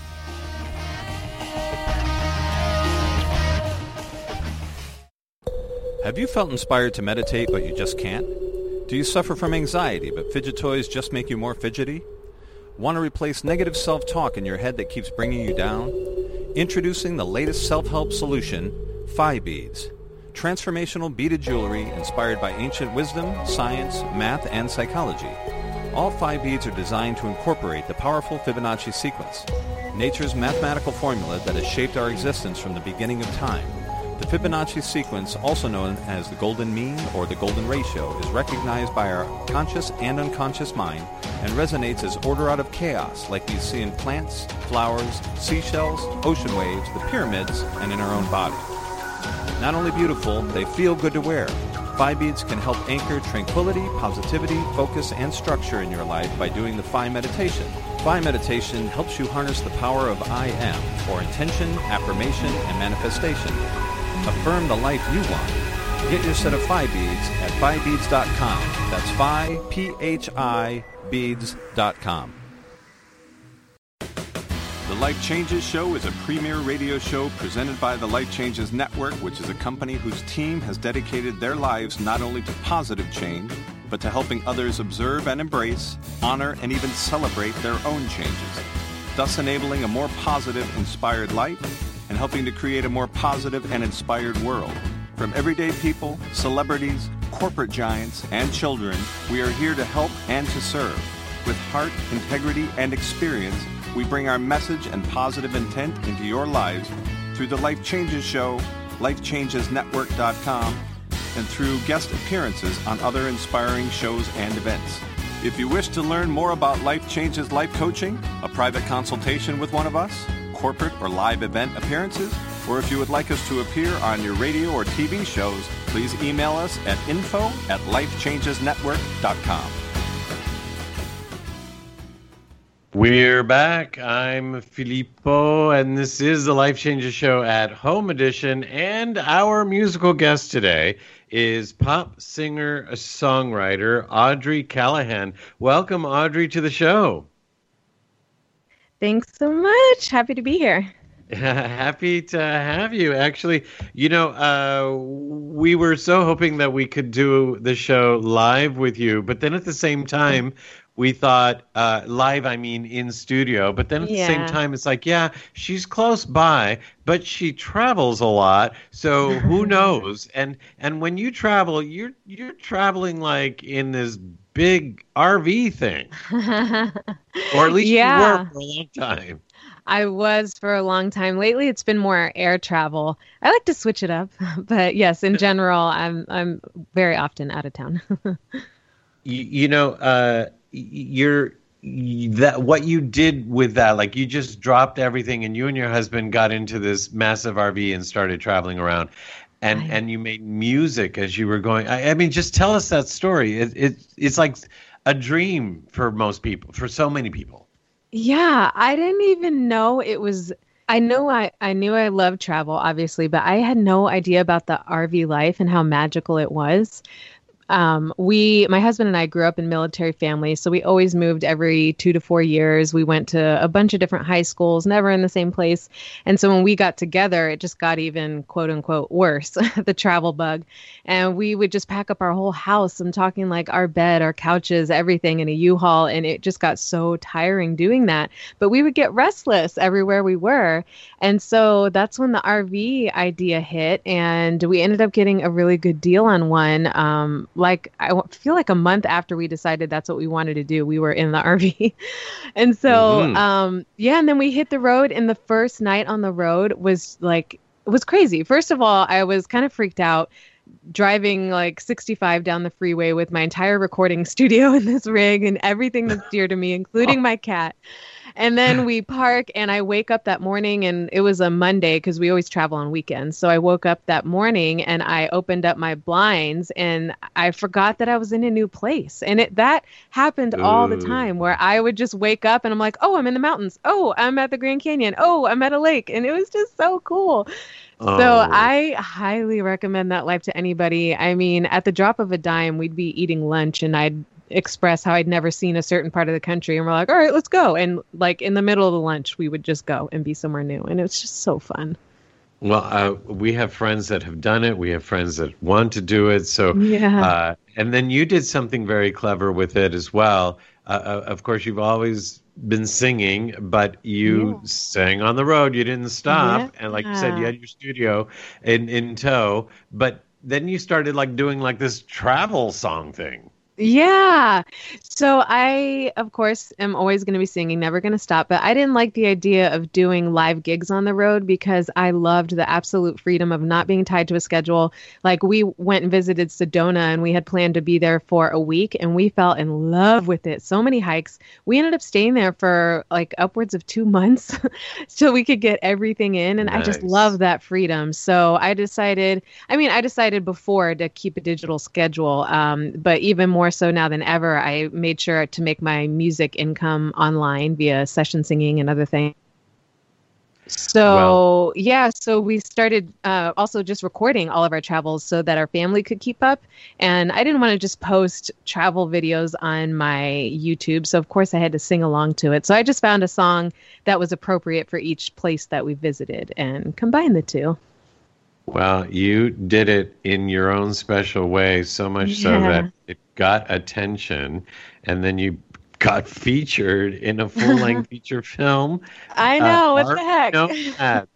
Have you felt inspired to meditate but you just can't? Do you suffer from anxiety but fidget toys just make you more fidgety? Want to replace negative self-talk in your head that keeps bringing you down? Introducing the latest self-help solution, Phi Beads. Transformational beaded jewelry inspired by ancient wisdom, science, math, and psychology. All Phi Beads are designed to incorporate the powerful Fibonacci sequence, nature's mathematical formula that has shaped our existence from the beginning of time. The Fibonacci sequence, also known as the golden mean or the golden ratio, is recognized by our conscious and unconscious mind and resonates as order out of chaos like we see in plants, flowers, seashells, ocean waves, the pyramids, and in our own body. Not only beautiful, they feel good to wear. Phi Beads can help anchor tranquility, positivity, focus, and structure in your life by doing the Phi meditation. Phi meditation helps you harness the power of I am, or intention, affirmation, and manifestation. Affirm the life you want. Get your set of Phi Beads at PhiBeads.com. That's Phi, P-H-I, Beads.com. The Life Changes Show is a premier radio show presented by the Life Changes Network, which is a company whose team has dedicated their lives not only to positive change, but to helping others observe and embrace, honor, and even celebrate their own changes, thus enabling a more positive, inspired life and helping to create a more positive and inspired world. From everyday people, celebrities, corporate giants, and children, we are here to help and to serve. With heart, integrity, and experience, we bring our message and positive intent into your lives through the Life Changes Show, LifeChangesNetwork.com, and through guest appearances on other inspiring shows and events. If you wish to learn more about Life Changes Life Coaching, a private consultation with one of us, corporate or live event appearances, or if you would like us to appear on your radio or TV shows, please email us at info@lifechangesnetwork.com. We're back. I'm Filippo, and this is the Life Changes Show at Home Edition, and our musical guest today is pop singer-songwriter Audrey Callahan. Welcome, Audrey, to the show. Thanks so much. Happy to be here. Happy to have you. Actually, we were so hoping that we could do the show live with you, but then at the same time, we thought live, I mean in studio, but then at the same time, it's like, yeah, she's close by, but she travels a lot, so who knows? And when you travel, you're traveling like in this big RV thing, or at least you were for a long time. I was for a long time. Lately, it's been more air travel. I like to switch it up, but yes, in general, I'm very often out of town. What you did with that, like you just dropped everything and you and your husband got into this massive RV and started traveling around, and you made music as you were going. I mean, just tell us that story. It's like a dream for most people, for so many people. Yeah, I didn't even know it was. I knew I loved travel, obviously, but I had no idea about the RV life and how magical it was. My husband and I grew up in military families, so we always moved every 2 to 4 years. We went to a bunch of different high schools, never in the same place. And so when we got together, it just got even quote unquote worse, the travel bug. And we would just pack up our whole house. I'm talking like our bed, our couches, everything in a U-Haul. And it just got so tiring doing that. But we would get restless everywhere we were. And so that's when the RV idea hit. And we ended up getting a really good deal on one. I feel like a month after we decided that's what we wanted to do, we were in the RV. And so, and then we hit the road, and the first night on the road was it was crazy. First of all, I was kind of freaked out driving like 65 down the freeway with my entire recording studio in this rig and everything that's dear to me, including my cat. And then we park, and I wake up that morning, and it was a Monday because we always travel on weekends. So I woke up that morning, and I opened up my blinds, and I forgot that I was in a new place. And that happened all the time, where I would just wake up, and I'm like, oh, I'm in the mountains. Oh, I'm at the Grand Canyon. Oh, I'm at a lake. And it was just so cool. So I highly recommend that life to anybody. I mean, at the drop of a dime, we'd be eating lunch, and I'd express how I'd never seen a certain part of the country, and we're like, all right, let's go. And like in the middle of the lunch, we would just go and be somewhere new, and it was just so fun. Well, we have friends that have done it. We have friends that want to do it. So, and then you did something very clever with it as well. Of course, you've always been singing, but you sang on the road. You didn't stop, and like you said, you had your studio in tow. But then you started like doing like this travel song thing. Yeah. So I, of course, am always going to be singing, never going to stop. But I didn't like the idea of doing live gigs on the road because I loved the absolute freedom of not being tied to a schedule. Like we went and visited Sedona, and we had planned to be there for a week, and we fell in love with it. So many hikes. We ended up staying there for like upwards of 2 months so we could get everything in. And I just love that freedom. So I decided before to keep a digital schedule, but even more so now than ever, I made sure to make my music income online via session singing and other things. So, so we started also just recording all of our travels so that our family could keep up. And I didn't want to just post travel videos on my YouTube. So, of course, I had to sing along to it. So I just found a song that was appropriate for each place that we visited and combined the two. Well, you did it in your own special way, so much so that it got attention, and then you got featured in a full-length feature film. I know, what the heck?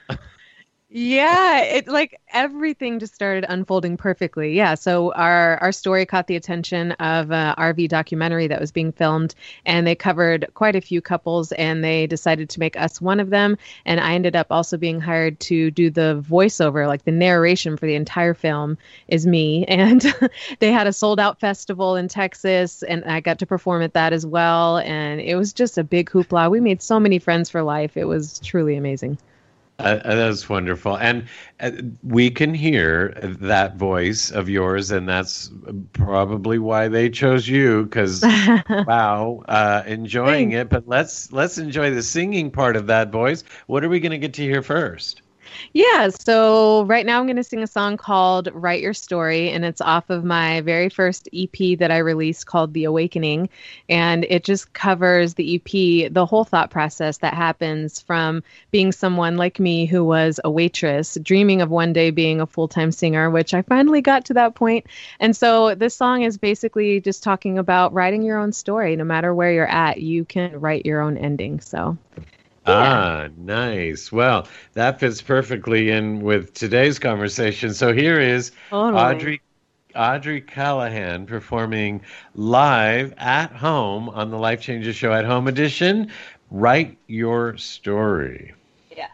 Yeah, it like everything just started unfolding perfectly. Yeah, so our story caught the attention of an RV documentary that was being filmed, and they covered quite a few couples, and they decided to make us one of them. And I ended up also being hired to do the voiceover, like the narration for the entire film is me. And they had a sold-out festival in Texas, and I got to perform at that as well. And it was just a big hoopla. We made so many friends for life. It was truly amazing. That's wonderful. And we can hear that voice of yours, and that's probably why they chose you, because, wow, enjoying it. But let's enjoy the singing part of that voice. What are we going to get to hear first? Yeah, so right now I'm going to sing a song called Write Your Story, and it's off of my very first EP that I released called The Awakening, and it just covers the EP, the whole thought process that happens from being someone like me who was a waitress, dreaming of one day being a full-time singer, which I finally got to that point. And so this song is basically just talking about writing your own story. No matter where you're at, you can write your own ending, so... Ah, nice. Well, that fits perfectly in with today's conversation. So here is Audrey Callahan performing live at home on the Life Changes Show at Home edition. Write Your Story. Yes.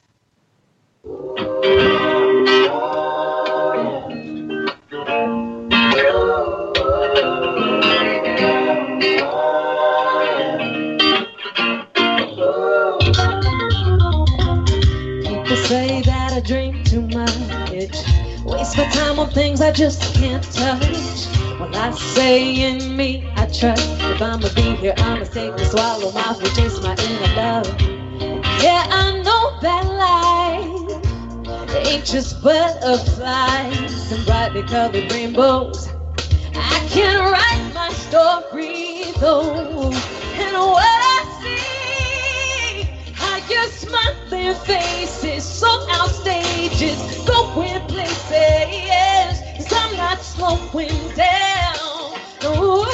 Say that I drink too much, waste my time on things I just can't touch. Well, I say in me, I I trust. If I'ma be here, I'ma take the swallow my food, taste my inner love. Yeah, I know that life ain't just butterflies and brightly colored rainbows. I can write my story though, and what I see, how your smiling faces sold out stages, going places, 'cause I'm not slowing down. Ooh,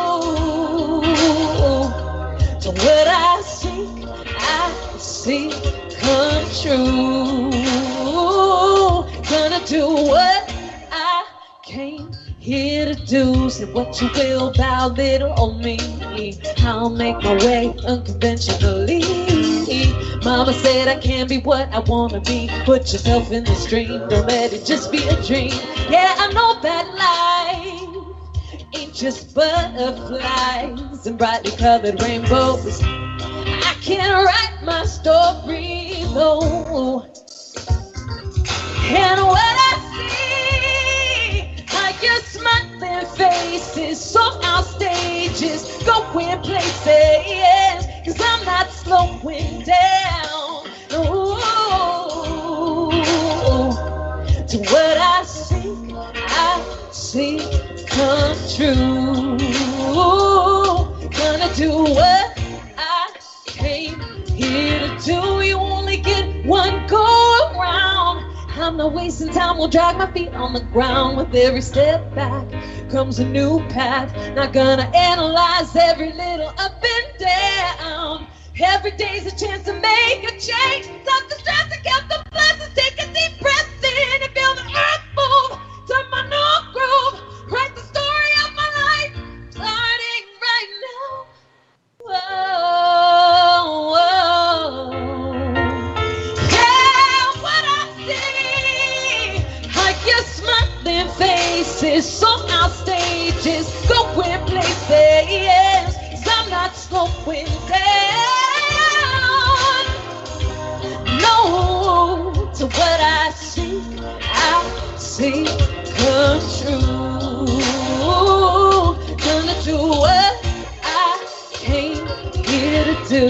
to what I see come true. Gonna do what I came here to do. Say what you will about little old me. I'll make my way unconventionally. Mama said I can't be what I wanna be. Put yourself in the stream, don't let it just be a dream. Yeah, I know that life ain't just butterflies and brightly colored rainbows. I can't write my story though. And what I see, how your smiling faces sold out stages, going places, 'cause I'm not slowing down. Ooh, to what I see come true. Gonna do what I came here to do. You only get one go around. I'm not wasting time, will drag my feet on the ground. With every step back comes a new path. Not gonna analyze every little up and down. Every day's a chance to make a change. Stop the stress and count the blessings. Take a deep breath in and feel the earth move. Turn my new groove. Write the story of my life, starting right now. Whoa, whoa. Yeah, what I see, how your smiling faces, sold out stages, going places, 'cause I'm not slowing down. No, to what I see come true. Gonna do what I came here to do.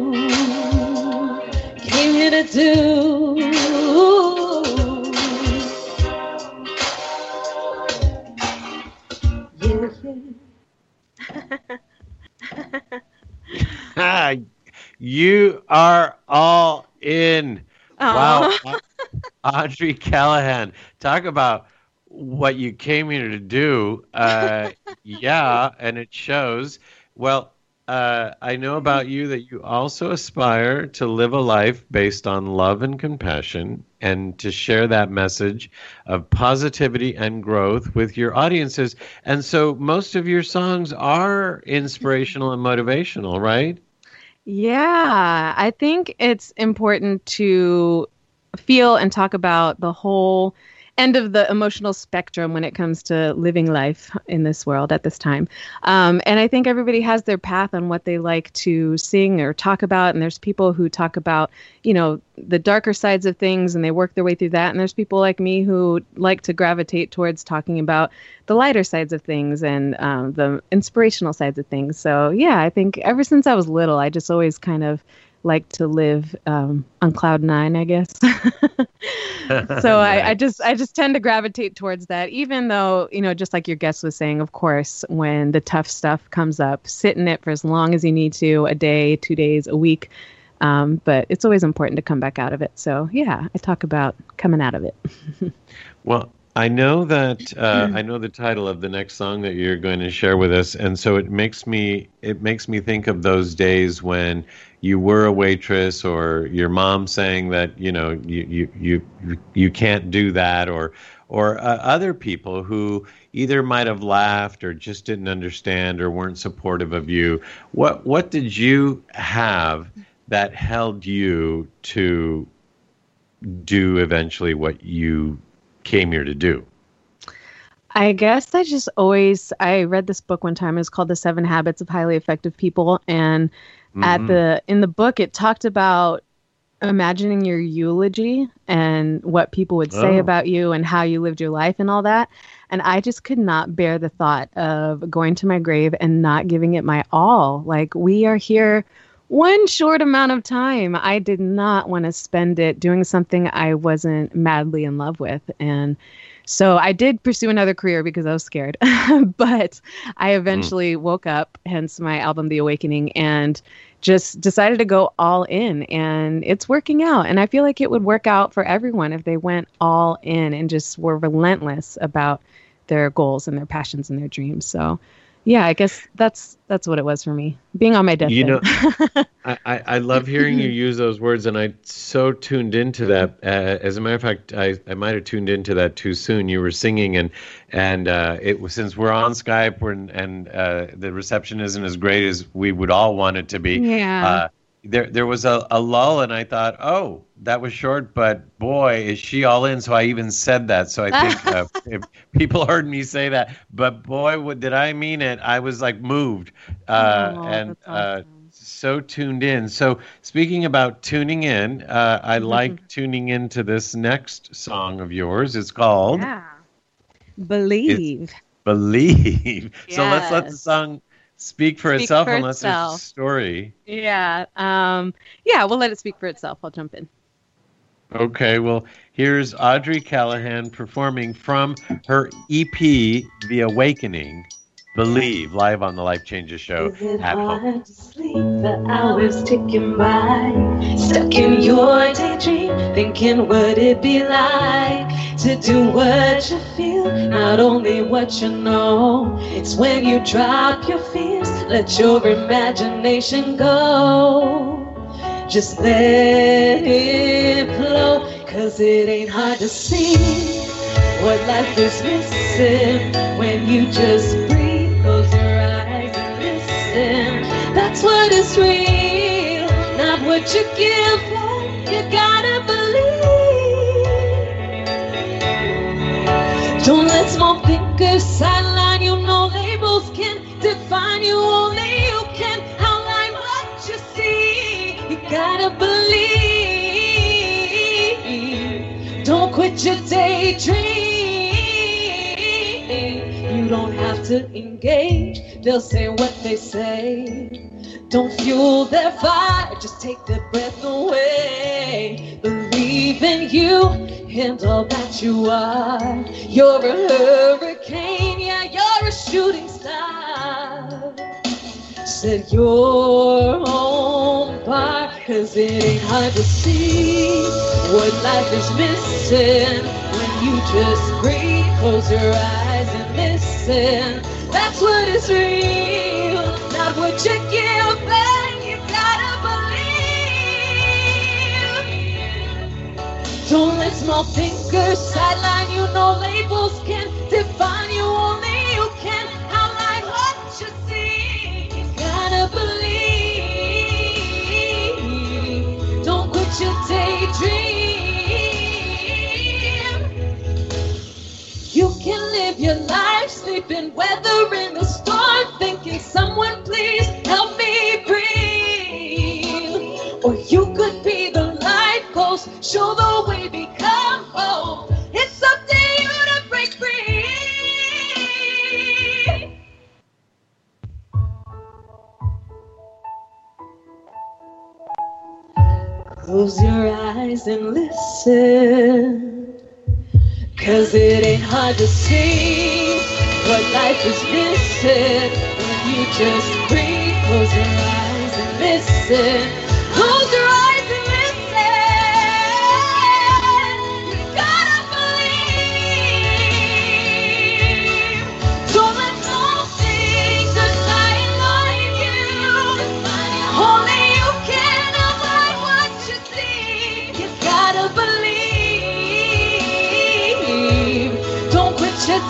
Came here to do. You are all in. Wow. Audrey Callahan, talk about what you came here to do. Yeah, and it shows. Well, I know about you that you also aspire to live a life based on love and compassion, and to share that message of positivity and growth with your audiences. And so most of your songs are inspirational and motivational, right? Yeah, I think it's important to feel and talk about the whole end of the emotional spectrum when it comes to living life in this world at this time. And I think everybody has their path on what they like to sing or talk about. And there's people who talk about, you know, the darker sides of things and they work their way through that. And there's people like me who like to gravitate towards talking about the lighter sides of things and the inspirational sides of things. So, yeah, I think ever since I was little, I just always kind of like to live on cloud nine, I guess. So I just tend to gravitate towards that, even though, you know, just like your guest was saying, of course, when the tough stuff comes up, sit in it for as long as you need to, a day, 2 days, a week. But it's always important to come back out of it. So, yeah, I talk about coming out of it. Well, I know that I know the title of the next song that you're going to share with us, and so it makes me think of those days when you were a waitress, or your mom saying that, you know, you can't do that, or other people who either might have laughed or just didn't understand or weren't supportive of you. What did you have that held you to do eventually what you came here to do? I guess I read this book one time. It's called The 7 Habits of Highly Effective People. And in the book, it talked about imagining your eulogy and what people would say about you and how you lived your life and all that. And I just could not bear the thought of going to my grave and not giving it my all. Like, we are here one short amount of time. I did not want to spend it doing something I wasn't madly in love with. And so I did pursue another career because I was scared. But I eventually woke up, hence my album, The Awakening, and just decided to go all in. And it's working out. And I feel like it would work out for everyone if they went all in and just were relentless about their goals and their passions and their dreams. So yeah, I guess that's what it was for me, being on my deathbed. You know, I love hearing you use those words, and I so tuned into that. As a matter of fact, I might have tuned into that too soon. You were singing, and it was, since we're on Skype, and the reception isn't as great as we would all want it to be. Yeah. There was a lull, and I thought, oh, that was short, but boy, is she all in. So I even said that. So I think if people heard me say that, but boy, did I mean it. I was like moved and awesome. So tuned in. So speaking about tuning in, I like tuning into this next song of yours. It's called Believe. Believe. Yes. So let's let the song speak for itself, unless there's a story. Yeah. We'll let it speak for itself. I'll jump in. Okay, well, here's Audrey Callahan performing from her EP, The Awakening, Believe, live on the Life Changes Show at home. To sleep, the hours ticking by, stuck in your daydream, thinking what it'd be like to do what you feel, not only what you know. It's when you drop your fears, let your imagination go. Just let it flow, 'cause it ain't hard to see what life is missing when you just breathe, close your eyes and listen. That's what is real, not what you give like. You gotta believe. Don't let small thinkers sideline you. No labels can define you, only you can outline what you see. You gotta believe. Don't quit your daydream. You don't have to engage. They'll say what they say. Don't fuel their fire. Just take their breath away. Believe in you and all that you are. You're a hurricane. Yeah, you're a shooting star. Set your own bar, 'cause it ain't hard to see what life is missing when you just breathe, close your eyes and listen. That's what is real, not what you give back. You gotta believe. Don't let small thinkers sideline you. No labels can define you, only you can outline what you see. You gotta believe. Don't quit your daydream. You can live your life sleeping, weathering the storm, thinking someone please help me breathe. Or you could be the light ghost, show the way, become whole. It's up to you to break free. Close your eyes and listen, 'cause it ain't hard to see what life is missing when you just breathe. Close your eyes and listen. Close your eyes and listen. You gotta believe. Don't let no things decide on you. Only you can avoid what you see. You gotta believe. Don't quit your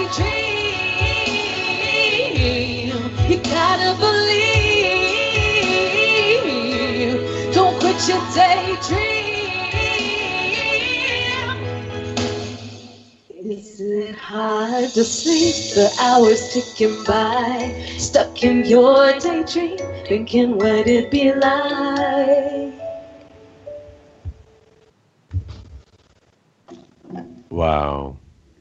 daydream. You gotta believe. Don't quit your daydream. Is it hard to sleep? The hours ticking by, stuck in your daydream, thinking what it'd be like Wow.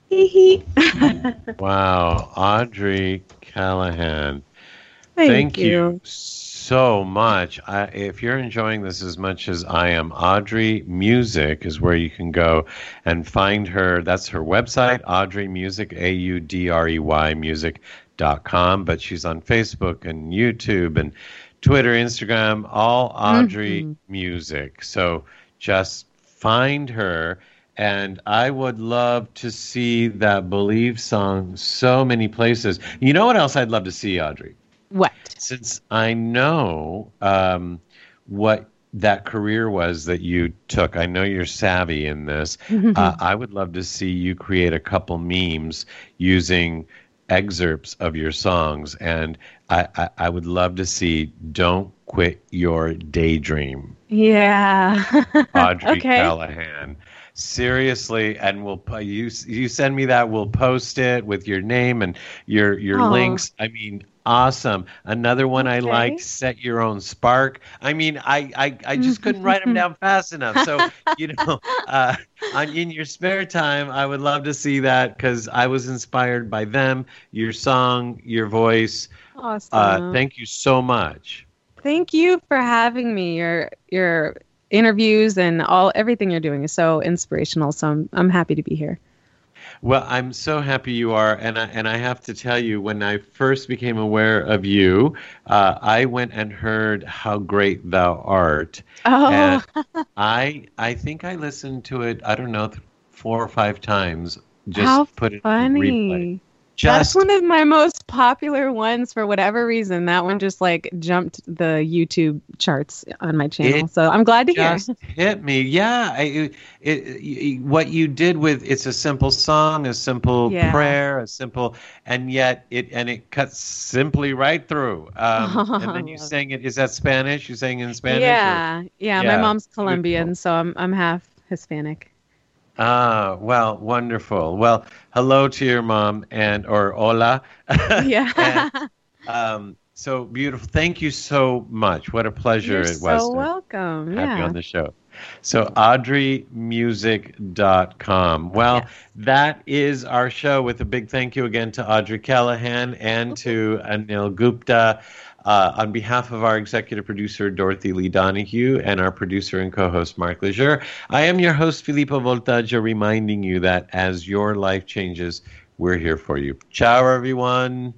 Wow. Audrey Callahan. Thank you so much. If you're enjoying this as much as I am, Audrey Music is where you can go and find her. That's her website, Audrey Music, AUDREY music.com. But she's on Facebook and YouTube and Twitter, Instagram, all Audrey Music. So just find her. And I would love to see that Believe song so many places. You know what else I'd love to see, Audrey? What? Since I know what that career was that you took, I know you're savvy in this. I would love to see you create a couple memes using excerpts of your songs. And I would love to see Don't Quit Your Daydream. Yeah. Audrey Callahan. Seriously, and you send me that, we'll post it with your name and your links. I mean, awesome. Another one I like, Set Your Own Spark. I mean, I just couldn't write them down fast enough. So, in your spare time, I would love to see that because I was inspired by them, your song, your voice. Awesome. Thank you so much. Thank you for having me. Your interviews and everything you're doing is so inspirational. So I'm happy to be here. Well, I'm so happy you are, and I have to tell you, when I first became aware of you, I went and heard How Great Thou Art. Oh, and I think I listened to it, I don't know, 4 or 5 times. Just how put it funny. in replay. That's one of my most popular ones for whatever reason. That one just jumped the YouTube charts on my channel. So I'm glad to hear. Just hit me. Yeah. What you did with it's a simple song, a simple prayer, and yet it cuts simply right through. And then you sang it. Is that Spanish? You sang in Spanish? Yeah. My mom's Colombian, so I'm half Hispanic. Well, wonderful. Well, hello to your mom or hola. Yeah. And, so beautiful. Thank you so much. What a pleasure it was. You're so welcome. Have you on the show. So AudreyMusic.com. Well, that is our show with a big thank you again to Audrey Callahan and to Anil Gupta. On behalf of our executive producer, Dorothy Lee Donahue, and our producer and co-host, Mark Lejeune, I am your host, Filippo Voltaggio, reminding you that as your life changes, we're here for you. Ciao, everyone.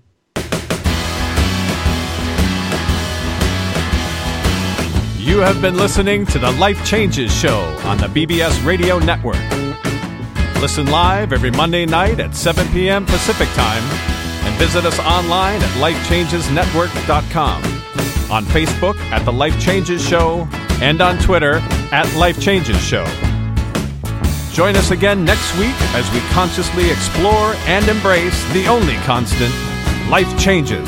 You have been listening to the Life Changes Show on the BBS Radio Network. Listen live every Monday night at 7 p.m. Pacific Time. And visit us online at lifechangesnetwork.com, on Facebook at The Life Changes Show, and on Twitter at Life Changes Show. Join us again next week as we consciously explore and embrace the only constant, life changes.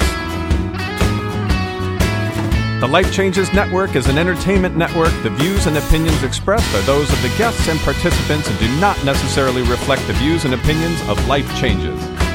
The Life Changes Network is an entertainment network. The views and opinions expressed are those of the guests and participants and do not necessarily reflect the views and opinions of Life Changes.